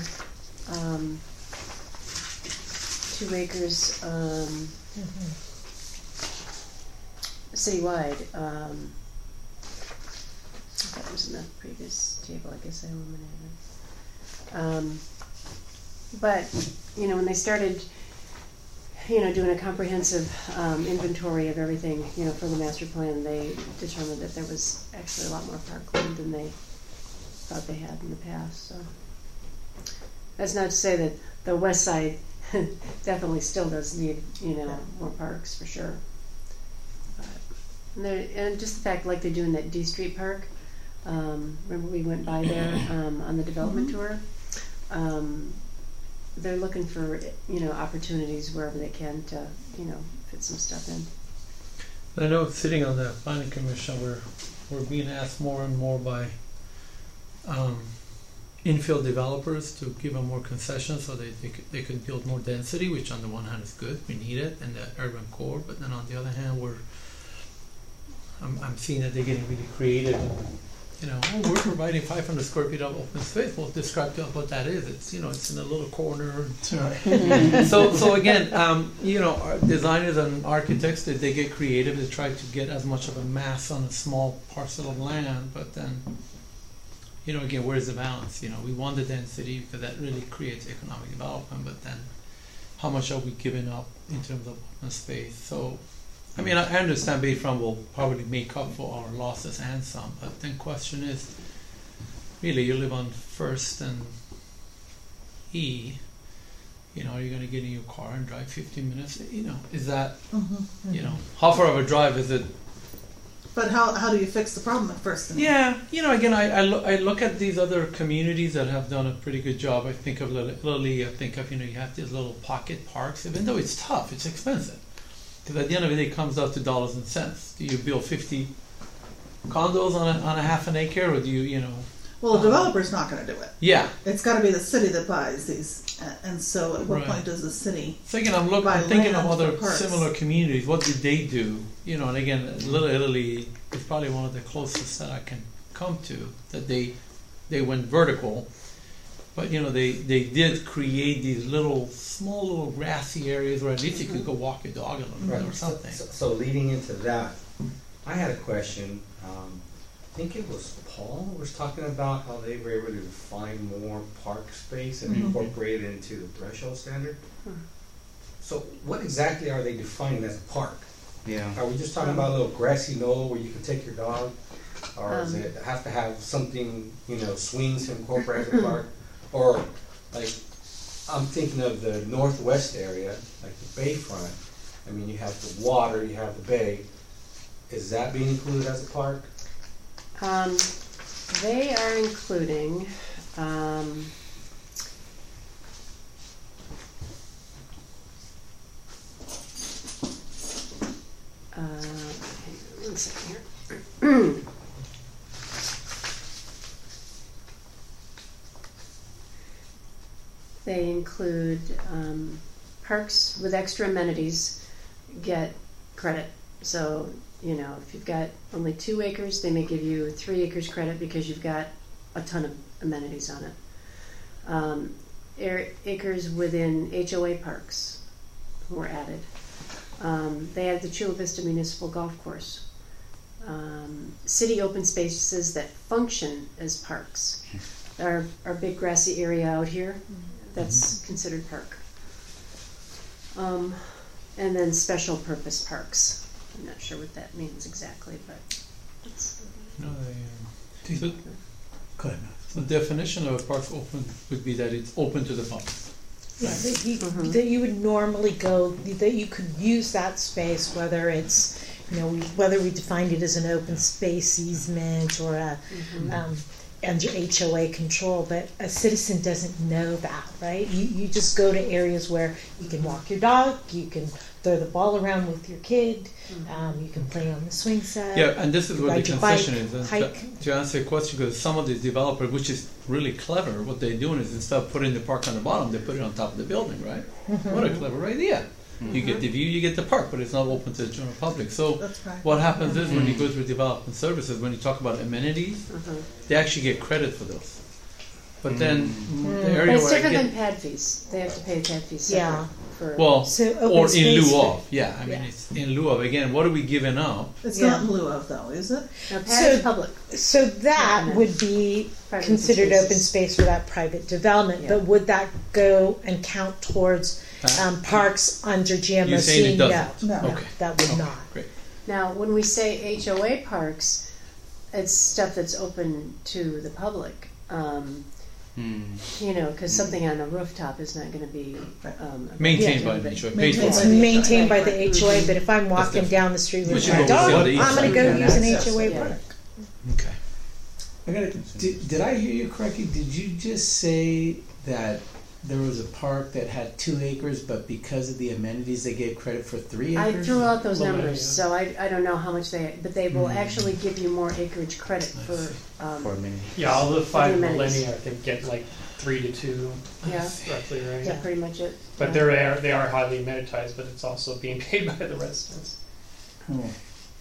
Speaker 4: 2 acres citywide. That was in the previous table. I guess I eliminated it. But, you know, when they started, you know, doing a comprehensive inventory of everything, you know, for the master plan, they determined that there was actually a lot more parkland than they thought they had in the past. So that's not to say that the west side definitely still does need, you know, more parks for sure. And just the fact, like they do in that D Street Park. Remember we went by there on the development tour. They're looking for, you know, opportunities wherever they can to, you know, fit some stuff in.
Speaker 5: I know sitting on the planning commission, we're being asked more and more by infill developers to give them more concessions so they could build more density, which on the one hand is good, we need it in the urban core, but then on the other hand, I'm seeing that they're getting really creative. You know, we're providing 500 square feet of open space. Well, describe to us what that is. It's, you know, it's in a little corner. So again, you know, our designers and architects, they get creative. They try to get as much of a mass on a small parcel of land. But then, you know, again, where's the balance? You know, we want the density because that really creates economic development. But then, how much are we giving up in terms of open space? So, I mean, I understand Bayfront will probably make up for our losses and some, but then question is, really, you live on First and E, you know, are you going to get in your car and drive 15 minutes? You know, is that, you know, how far of a drive is it?
Speaker 1: But how do you fix the problem at First and E?
Speaker 5: Yeah, you know, again, I look at these other communities that have done a pretty good job. I think of Lily, I think of, you know, you have these little pocket parks, even though it's tough, it's expensive. Because at the end of the day, it comes out to dollars and cents. Do you build 50 condos on a half an acre, or do you know?
Speaker 1: Well, the developer's not gonna do it.
Speaker 5: Yeah.
Speaker 1: It's gotta be the city that buys these, and so at what
Speaker 5: Right.
Speaker 1: point does the city?
Speaker 5: Thinking, I'm
Speaker 1: Buy
Speaker 5: thinking of
Speaker 1: land
Speaker 5: other
Speaker 1: for parks.
Speaker 5: similar communities. What did they do? You know, and again, Little Italy is probably one of the closest that I can come to. That they went vertical, but you know, they did create these small little grassy areas where at least you could go walk your dog a little bit or something.
Speaker 9: So leading into that, I had a question. I think it was Paul who was talking about how they were able to find more park space and incorporate it into the threshold standard. So what exactly are they defining as a park?
Speaker 10: Yeah.
Speaker 9: Are we just talking about a little grassy knoll where you can take your dog? Or does it have to have something, swings to incorporate as a park? Or, like, I'm thinking of the northwest area, like the bayfront. I mean, you have the water, you have the bay. Is that being included as a park?
Speaker 4: They are including, one second here. They include parks with extra amenities get credit. So, if you've got only 2 acres, they may give you 3 acres credit because you've got a ton of amenities on it. Acres within HOA parks were added. They had the Chula Vista Municipal Golf Course. City open spaces that function as parks. Our big grassy area out here, that's considered park. And then special purpose parks. I'm not sure what that means exactly, but it's...
Speaker 5: No, the definition of a park open would be that it's open to the public.
Speaker 3: Yeah, that you would normally go, that you could use that space, whether it's, whether we defined it as an open space easement or under HOA control, but a citizen doesn't know that, right? You just go to areas where you can walk your dog, you can throw the ball around with your kid, you can play on the swing set.
Speaker 5: Yeah, and this is what the concession is. And
Speaker 3: hike.
Speaker 5: to answer your question, because some of these developers, which is really clever, what they're doing is instead of putting the park on the bottom, they put it on top of the building, right? What a clever idea. You get the view, you get the park, but it's not open to the general public. So what happens is when you go through development services, when you talk about amenities, they actually get credit for those. But then the area
Speaker 4: But it's
Speaker 5: where I
Speaker 4: different
Speaker 5: get...
Speaker 4: than pad fees. They have to pay pad fees separate.
Speaker 3: Yeah.
Speaker 4: For
Speaker 5: Well,
Speaker 3: So open
Speaker 5: or in
Speaker 3: space
Speaker 5: lieu
Speaker 3: for-
Speaker 5: of. Yeah, I mean, it's in lieu of. Again, what are we giving up?
Speaker 1: It's
Speaker 3: Yeah.
Speaker 1: not in lieu of, though, is it?
Speaker 4: Now, pad
Speaker 3: So-
Speaker 4: is public.
Speaker 3: So that
Speaker 4: Yeah.
Speaker 3: would be
Speaker 4: Private
Speaker 3: considered
Speaker 4: spaces.
Speaker 3: open space for that private development,
Speaker 4: Yeah.
Speaker 3: but would that go and count towards parks under GMOC?
Speaker 5: You're saying it doesn't?
Speaker 1: No.
Speaker 5: Okay.
Speaker 3: That would
Speaker 5: Okay,
Speaker 3: not.
Speaker 5: Great.
Speaker 4: Now, when we say HOA parks, it's stuff that's open to the public. Because something on a rooftop is not going to be
Speaker 5: Maintained
Speaker 4: yeah,
Speaker 5: by
Speaker 4: but-
Speaker 5: the HOA.
Speaker 1: Maintained
Speaker 5: Paid
Speaker 3: It's
Speaker 5: for.
Speaker 1: by the
Speaker 3: maintained by the
Speaker 4: Right.
Speaker 3: HOA, but if I'm walking
Speaker 5: different.
Speaker 3: down the street with
Speaker 5: Which is
Speaker 3: my
Speaker 5: what we see
Speaker 3: dog,
Speaker 5: on the east
Speaker 3: I'm going to
Speaker 5: side.
Speaker 3: go use an
Speaker 1: Yeah.
Speaker 3: HOA
Speaker 4: Yeah.
Speaker 3: park.
Speaker 5: Okay.
Speaker 8: Did I hear you correctly? Did you just say that there was a park that had 2 acres, but because of the amenities, they gave credit for 3
Speaker 4: I
Speaker 8: acres?
Speaker 4: threw out those
Speaker 11: Well,
Speaker 4: numbers,
Speaker 11: yeah.
Speaker 4: so I don't know how much but they will actually give you more acreage credit for,
Speaker 10: For a minute.
Speaker 11: Yeah, all the 5
Speaker 4: amenities.
Speaker 11: millennia I think get like 3 to 2,
Speaker 4: yeah,
Speaker 11: roughly, right?
Speaker 4: is that pretty much it?
Speaker 11: But
Speaker 4: Yeah.
Speaker 11: they are highly amenitized, but it's also being paid by the residents.
Speaker 8: Oh,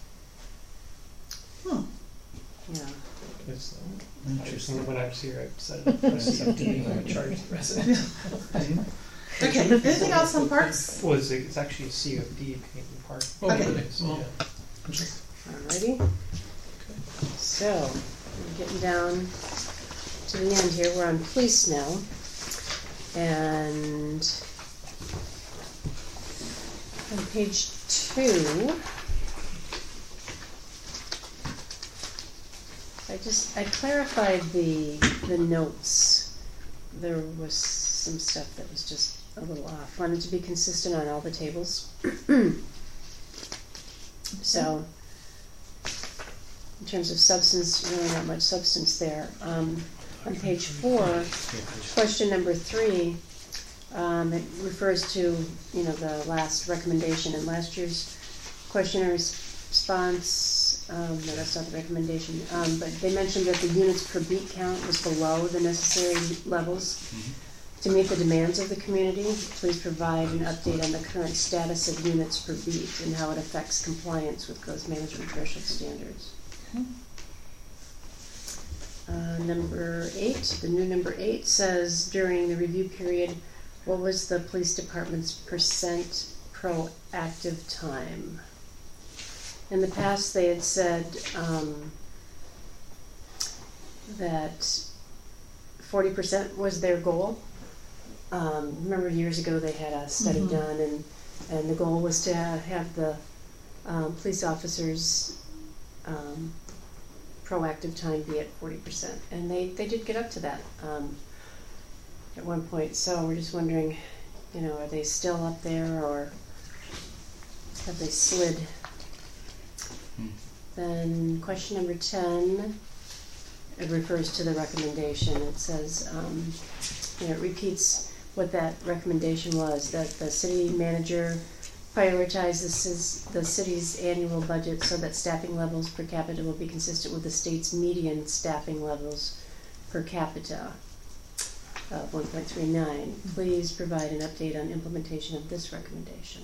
Speaker 4: Yeah.
Speaker 11: It's,
Speaker 8: interesting.
Speaker 11: when I was here, I said I charge the residents.
Speaker 1: Okay, anything else on parks?
Speaker 11: Well, it's actually a COD paying part.
Speaker 5: Oh,
Speaker 1: Okay.
Speaker 5: really?
Speaker 11: So,
Speaker 5: Well,
Speaker 11: yeah.
Speaker 4: Alrighty. So, we're getting down to the end here. We're on police now. And on page 2, I clarified the notes. There was some stuff that was just a little off. Wanted to be consistent on all the tables. So, in terms of substance, really not much substance there. On page 4, question number 3, it refers to, the last recommendation in last year's question and response units. No, that's not the recommendation. But they mentioned that the units per beat count was below the necessary levels. To meet the demands of the community, please provide an update on the current status of units per beat and how it affects compliance with growth management threshold standards. Number 8, the new number 8 says, during the review period, what was the police department's percent proactive time? In the past, they had said that 40% was their goal. Remember years ago they had a study done, and the goal was to have the police officers' proactive time be at 40%, and they did get up to that at one point. So we're just wondering, are they still up there, or have they slid? Then question number 10, it refers to the recommendation. It says, it repeats what that recommendation was, that the city manager prioritizes the city's annual budget so that staffing levels per capita will be consistent with the state's median staffing levels per capita of 1.39. Please provide an update on implementation of this recommendation.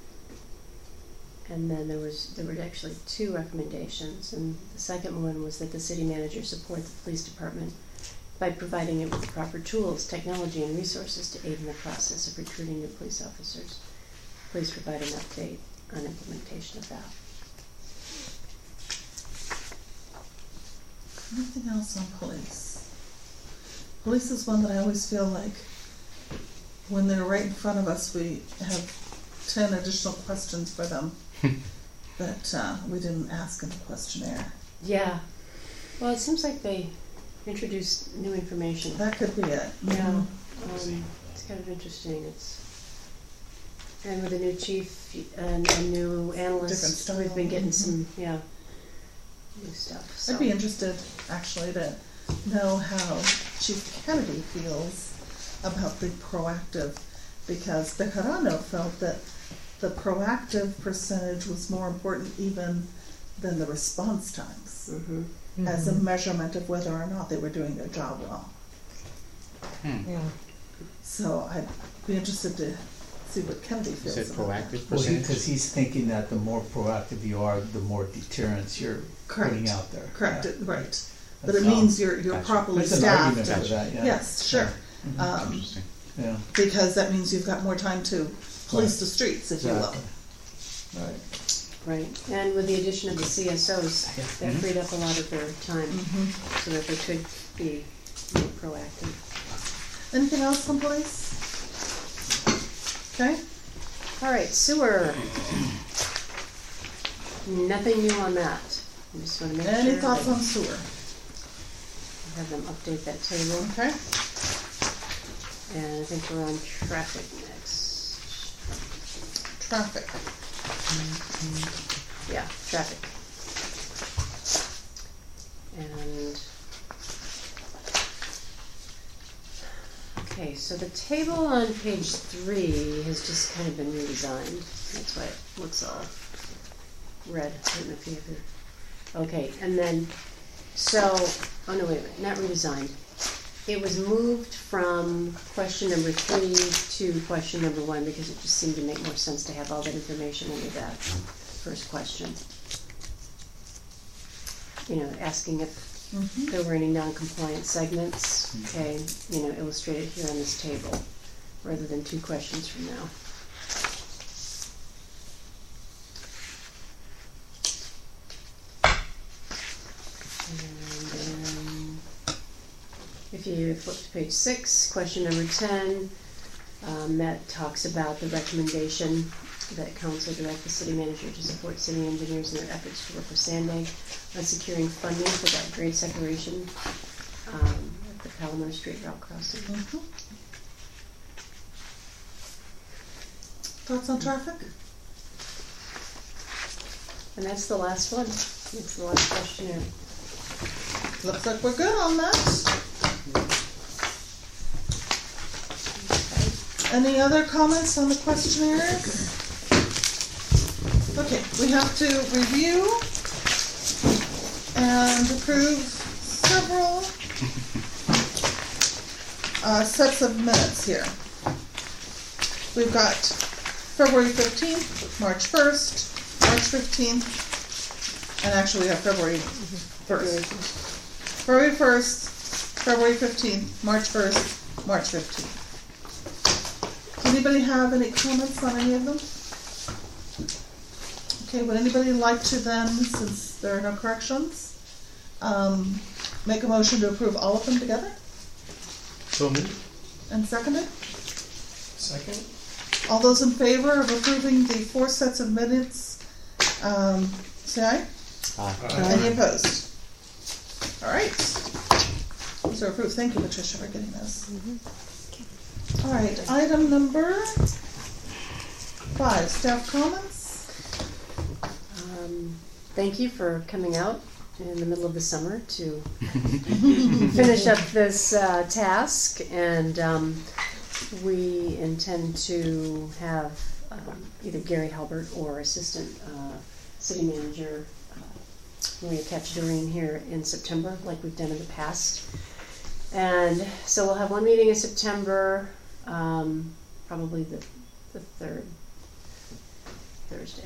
Speaker 4: And then there were actually 2 recommendations, and the second one was that the city manager support the police department by providing it with the proper tools, technology, and resources to aid in the process of recruiting new police officers. Please provide an update on implementation of that.
Speaker 1: Anything else on police? Police is one that I always feel like when they're right in front of us, we have 10 additional questions for them that we didn't ask in the questionnaire.
Speaker 4: Yeah. Well, it seems like they introduced new information.
Speaker 1: That could be it.
Speaker 4: Yeah. It's kind of interesting. And with a new chief and a new analyst, we've been getting some new stuff. So.
Speaker 1: I'd be interested, actually, to know how Chief Kennedy feels about the proactive, because Bejarano felt that the proactive percentage was more important even than the response times as a measurement of whether or not they were doing their job well.
Speaker 3: Yeah.
Speaker 1: So I'd be interested to see what Kennedy feels
Speaker 10: Is it
Speaker 1: about
Speaker 10: proactive
Speaker 1: that.
Speaker 8: Well,
Speaker 10: percentage?
Speaker 8: because he's thinking that the more proactive you are, the more deterrence you're putting out there.
Speaker 1: Correct.
Speaker 8: Yeah.
Speaker 1: Right. But it means you're
Speaker 10: Gotcha.
Speaker 1: properly
Speaker 8: There's an
Speaker 1: staffed.
Speaker 8: argument for that, yeah.
Speaker 1: Yes, sure.
Speaker 10: Interesting.
Speaker 8: Yeah.
Speaker 1: Because that means you've got more time to police
Speaker 8: Right.
Speaker 1: the streets, if you will.
Speaker 8: Right.
Speaker 4: Right. And with the addition of the CSOs, that freed up a lot of their time so that they could be more proactive.
Speaker 1: Anything else from police? Okay.
Speaker 4: All right, sewer. Nothing new on that. I just want to make sure.
Speaker 1: Any thoughts
Speaker 4: that
Speaker 1: on sewer?
Speaker 4: have them update that table.
Speaker 1: Okay.
Speaker 4: And I think we're on traffic next.
Speaker 1: Traffic.
Speaker 4: Yeah, traffic. And okay, so the table on page 3 has just kind of been redesigned. That's why it looks all red. I don't know if you have your... Okay, and then, so, oh no, wait a minute, not redesigned. It was moved from question number 3 to question number 1 because it just seemed to make more sense to have all that information under that first question. You know, asking if there were any non-compliant segments, okay, you know, illustrated here on this table, rather than 2 questions from now. And then, if you flip to page 6, question number 10, that talks about the recommendation that council direct the city manager to support city engineers in their efforts to work with Sandag on securing funding for that grade separation at the Palomar Street route crossing.
Speaker 1: Thoughts on traffic?
Speaker 4: And that's the last one. That's the last questionnaire.
Speaker 1: Looks like we're good on that. Any other comments on the questionnaires? Okay, we have to review And approve several sets of minutes here. We've got February 15th, March 1st, March 15th, and actually we have February 1st. February 1st, February 15th, March 1st, March 15th. Anybody have any comments on any of them? Okay, would anybody like to then, since there are no corrections, make a motion to approve all of them together?
Speaker 5: So moved.
Speaker 1: And seconded?
Speaker 11: Second?
Speaker 1: All those in favor of approving the 4 sets of minutes, say aye.
Speaker 10: Aye.
Speaker 1: Any opposed? All right. Those are approved. Thank you, Patricia, for getting this. All right, item number 5, staff comments.
Speaker 4: Thank you for coming out in the middle of the summer to finish up this task, and we intend to have either Gary Halbert or Assistant City Manager Maria Cacciadorian here in September, like we've done in the past. And so we'll have one meeting in September, probably the 3rd Thursday.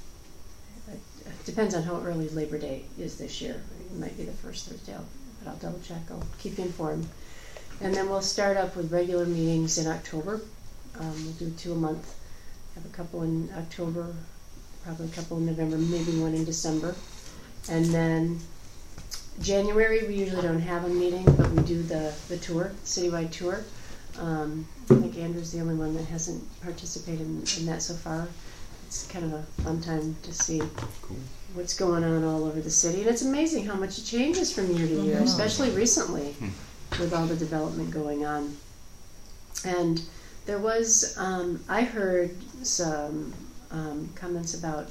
Speaker 4: It depends on how early Labor Day is this year. It might be the first Thursday, but I'll double check. I'll keep you informed. And then we'll start up with regular meetings in October. We'll do 2 a month. Have a couple in October, probably a couple in November, maybe one in December. And then January, we usually don't have a meeting, but we do the tour, citywide tour. I think Andrew's the only one that hasn't participated in that so far. It's kind of a fun time to see what's going on all over the city. And it's amazing how much it changes from year to year, especially recently with all the development going on. And there was, I heard some comments about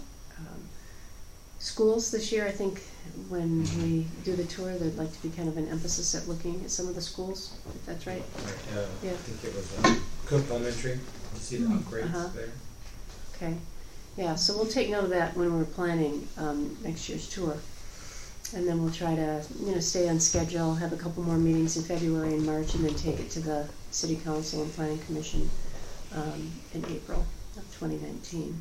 Speaker 4: schools this year. I think when we do the tour, there'd like to be kind of an emphasis at looking at some of the schools, if that's right.
Speaker 9: Yeah. I think it was Cook Elementary. You see the upgrades there.
Speaker 4: Okay. Yeah, so we'll take note of that when we're planning next year's tour. And then we'll try to, stay on schedule, have a couple more meetings in February and March, and then take it to the City Council and Planning Commission in April of 2019.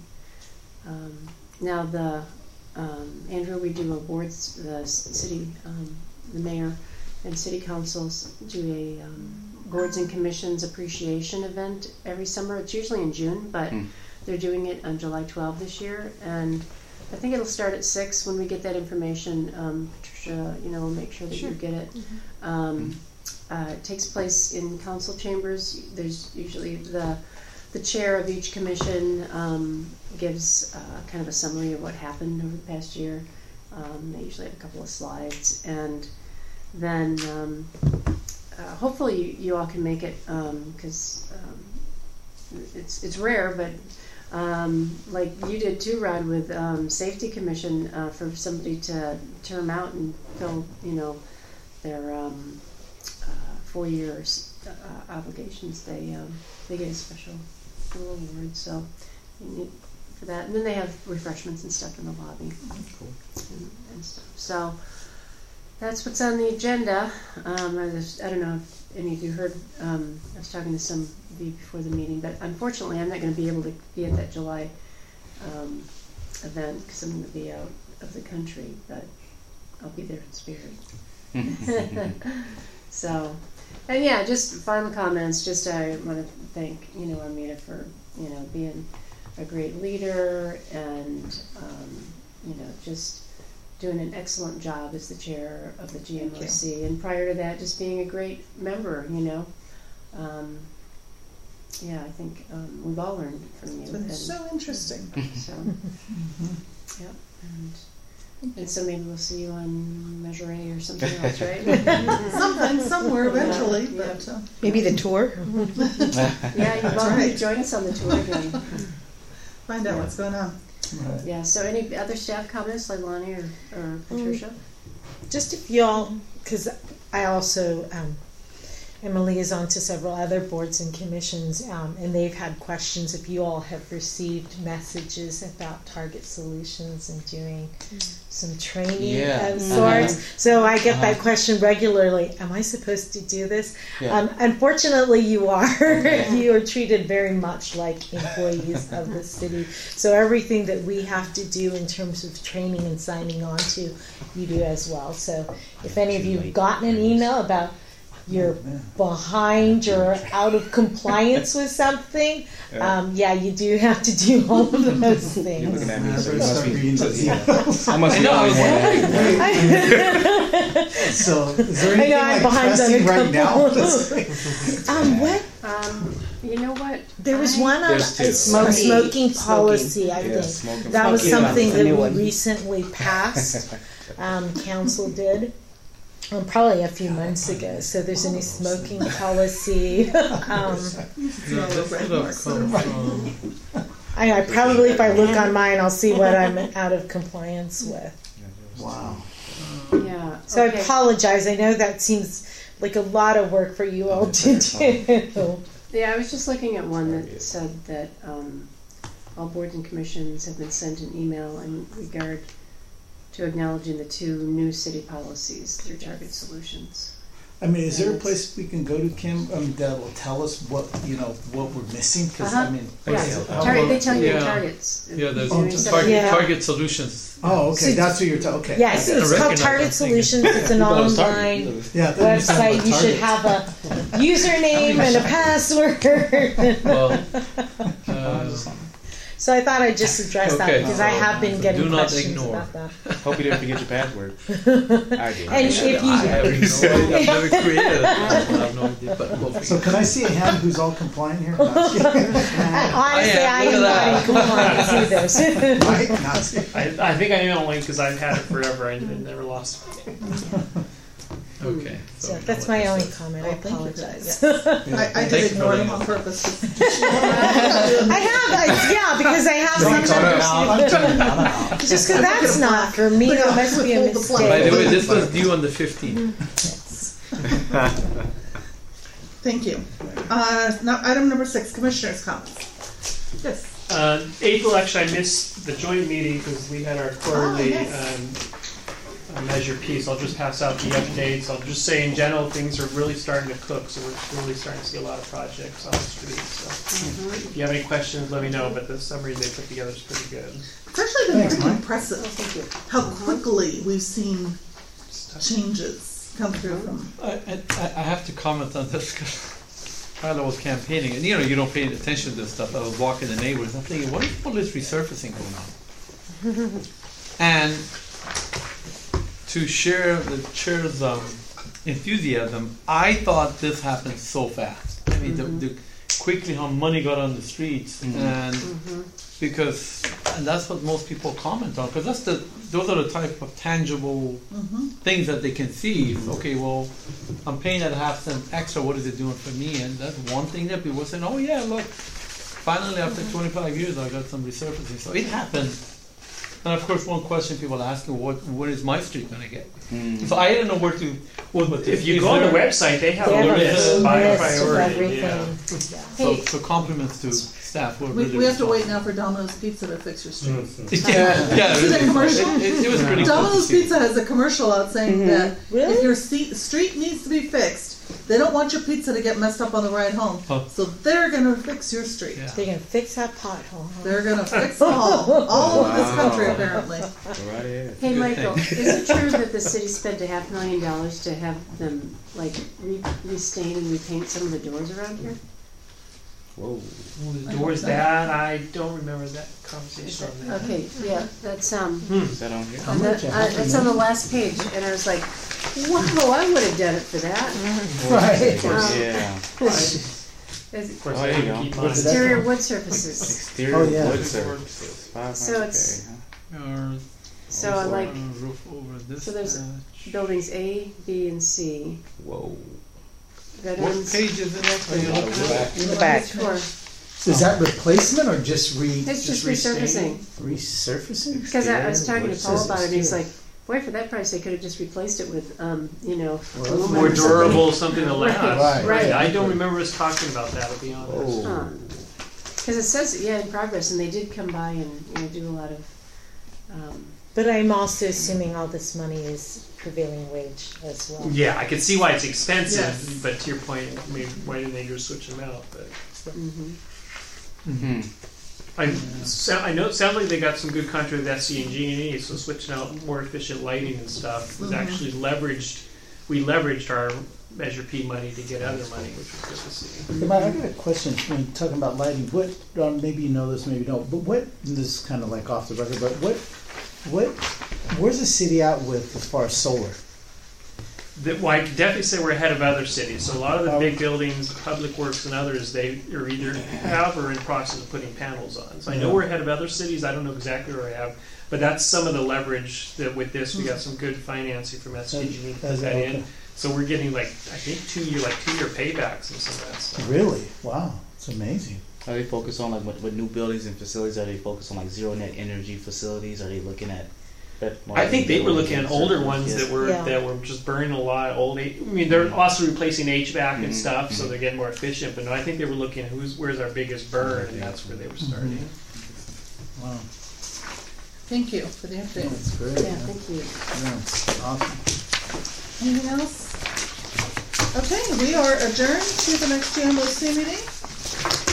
Speaker 4: Now Andrew, we do a boards, the city, the mayor and city councils do a boards and commissions appreciation event every summer. It's usually in June, but they're doing it on July 12 this year, and I think it'll start at 6 when we get that information. Patricia, we'll make sure that you get it. It takes place in council chambers. There's usually the chair of each commission gives kind of a summary of what happened over the past year. They usually have a couple of slides, and then hopefully you all can make it because it's rare, but like you did too, Rod, with Safety Commission, for somebody to term out and fill, their 4 years obligations. They get a special little award, so you need for that. And then they have refreshments and stuff in the lobby.
Speaker 10: Cool.
Speaker 4: And stuff. So that's what's on the agenda. I don't know if any of you heard. I was talking to some of you before the meeting, but unfortunately, I'm not going to be able to be at that July event because I'm going to be out of the country. But I'll be there in spirit. So, and yeah, just final comments. Just I want to thank Armida for being a great leader and just doing an excellent job as the chair of the GMOC, and prior to that, just being a great member. Yeah, I think we've all learned from you.
Speaker 1: It's been so interesting.
Speaker 4: So, yep, and so maybe we'll see you on Measure A or something else, right?
Speaker 1: Sometime, somewhere, eventually.
Speaker 4: Yeah.
Speaker 1: But
Speaker 2: Maybe the tour.
Speaker 4: Yeah, you've all
Speaker 1: right.
Speaker 4: join us on the tour again.
Speaker 1: Find out what's going on.
Speaker 8: Right.
Speaker 4: Yeah. So, any other staff comments, like Lonnie or Patricia?
Speaker 3: Just if y'all, because I also I'm a liaison to several other boards and commissions, and they've had questions if you all have received messages about Target Solutions and doing some training of sorts. So I get that question regularly. Am I supposed to do this? Unfortunately, you are. You are treated very much like employees of the city. So everything that we have to do in terms of training and signing on to, you do as well. So if any of you have gotten an email about you're behind or out of compliance with something, you do have to do all of those things.
Speaker 10: You're looking at me. So
Speaker 8: I So is there anything
Speaker 3: I'm
Speaker 8: like pressing right now?
Speaker 3: What?
Speaker 4: You know what?
Speaker 3: There was one on smoking policy, I think. That was something that we recently passed. Council did. Probably a few months ago. So there's a new smoking policy. I probably, if I look on mine, I'll see what I'm out of compliance with.
Speaker 8: Wow.
Speaker 4: Yeah.
Speaker 3: So I apologize. I know that seems like a lot of work for you all to do.
Speaker 4: Yeah, I was just looking at one that said that all boards and commissions have been sent an email in regard to acknowledging the 2 new city policies through Target Solutions.
Speaker 8: I mean, is there a place we can go to, Kim, that will tell us what we're missing? Because I mean,
Speaker 4: they tell you the targets.
Speaker 5: Yeah, there's
Speaker 4: Target.
Speaker 5: Target Solutions.
Speaker 8: Oh, okay, that's what you're talking. Okay.
Speaker 3: Yes, it's called Target Solutions. It's an online website. You should have a username and a password. So I thought I'd just address that because I have been getting questions about that.
Speaker 10: Hope you didn't forget your password. I did.
Speaker 3: And if you,
Speaker 5: I've never created it. I have no idea, but we'll figure
Speaker 8: So can I see a hand who's all compliant here?
Speaker 3: honestly, I am not in compliance either.
Speaker 8: Right?
Speaker 11: I think I know only because I've had it forever and never lost it.
Speaker 5: Okay.
Speaker 3: So that's my only comment. I apologize.
Speaker 1: I did ignore them on purpose.
Speaker 3: Because I have some just because that's not for me. It must be a mistake.
Speaker 5: By the way, this was due on the 15th.
Speaker 1: Thank you. Now, item number 6, Commissioners' comments. Yes.
Speaker 11: April, actually, I missed the joint meeting because we had our quarterly measure piece. I'll just pass out the updates. I'll just say in general things are really starting to cook, so we're really starting to see a lot of projects on the street. So if you have any questions, let me know, but the summary they put together is pretty good.
Speaker 1: It's actually been very impressive how quickly we've seen changes come through from...
Speaker 5: I have to comment on this because while I was campaigning, and you don't pay attention to this stuff, I was walking the neighborhoods, I'm thinking, what is all this resurfacing going on? And to share the chair's enthusiasm, I thought this happened so fast. I mean, the quickly how money got on the streets, and and that's what most people comment on, because those are the type of tangible things that they can see. Okay, well, I'm paying that half cent extra. What is it doing for me? And that's one thing that people saying, oh yeah, look, finally after 25 years, I got some resurfacing. So it happened. And of course, one question people ask me, what is my street going to get? So I didn't know where to.
Speaker 11: If you go on the website, they have a list by priority.
Speaker 5: So compliments to staff.
Speaker 1: We have to wait now for Domino's Pizza to fix your street.
Speaker 5: See that commercial? It was pretty
Speaker 1: Domino's
Speaker 5: cool.
Speaker 1: Pizza has a commercial out saying that if your street needs to be fixed, they don't want your pizza to get messed up on the ride home. So they're going to fix your street.
Speaker 3: Yeah. They're going to fix that pothole.
Speaker 1: They're going to fix them all over this country, apparently.
Speaker 4: Hey, Michael, is it true that the city spent $500,000 to have them restain and repaint some of the doors around here?
Speaker 10: Whoa.
Speaker 11: The doors that I don't remember that conversation on that.
Speaker 4: Okay, yeah, that's
Speaker 10: Is that on here?
Speaker 4: that's on the last page, and I was like, wow, I would have done it for that.
Speaker 8: Right.
Speaker 11: Of course,
Speaker 10: Oh, there you go.
Speaker 11: keep mine.
Speaker 4: Exterior wood surfaces.
Speaker 10: Exterior wood surfaces.
Speaker 4: So it's so I like
Speaker 5: roof over this
Speaker 4: so there's
Speaker 5: patch.
Speaker 4: buildings A, B, and C.
Speaker 10: Whoa.
Speaker 5: What
Speaker 4: Veterans.
Speaker 5: page is it?
Speaker 7: In the back.
Speaker 4: Tour.
Speaker 8: So is that replacement or just
Speaker 4: It's just resurfacing.
Speaker 8: resurfacing?
Speaker 4: Because I was talking to Paul about it, and he's like, Boy, for that price, they could have just replaced it with, you know,
Speaker 8: Well,
Speaker 4: aluminum
Speaker 11: More
Speaker 4: or something.
Speaker 11: durable, something to last.
Speaker 8: Right.
Speaker 4: Right.
Speaker 11: I don't remember us talking about that, to be honest.
Speaker 10: Oh.
Speaker 4: Because it says, yeah, in progress, and they did come by and, you know, do a lot of,
Speaker 3: But I'm also assuming all this money is prevailing wage as well.
Speaker 11: Yeah, I can see why it's expensive,
Speaker 1: Yes.
Speaker 11: but to your point, I mean, why didn't they just switch them out? But
Speaker 10: Hmm.
Speaker 11: I know it sounds like they got some good contract with SCG&E, so switching out more efficient lighting and stuff was actually leveraged. We leveraged our Measure P money to get other money, which was good to see.
Speaker 8: Hey, Mike, I got a question when talking about lighting. What, maybe you know this, maybe you don't, but what, and this is kind of like off the record, but where's the city at with as far as solar?
Speaker 11: Well, I can definitely say we're ahead of other cities. So a lot of the big buildings, Public Works and others, they are either have or in process of putting panels on. So I know we're ahead of other cities. I don't know exactly where I have, but that's some of the leverage that with this. We got some good financing from SDG to put that in. So we're getting like I think 2 year paybacks and some of that stuff.
Speaker 8: Really? Wow, it's amazing.
Speaker 10: Are they focused on like with new buildings and facilities? Are they focused on like zero net energy facilities? Are they looking at?
Speaker 11: I think they were looking at older ones that were just burning a lot of old. I mean, they're also replacing HVAC and stuff, so they're getting more efficient. But no, I think they were looking at where's our biggest burn, and that's where they were starting.
Speaker 8: Wow,
Speaker 1: Thank you for the update.
Speaker 8: that's great.
Speaker 4: yeah, thank you.
Speaker 8: Yeah, awesome.
Speaker 1: Anything else? Okay, we are adjourned to the next GMOC meeting.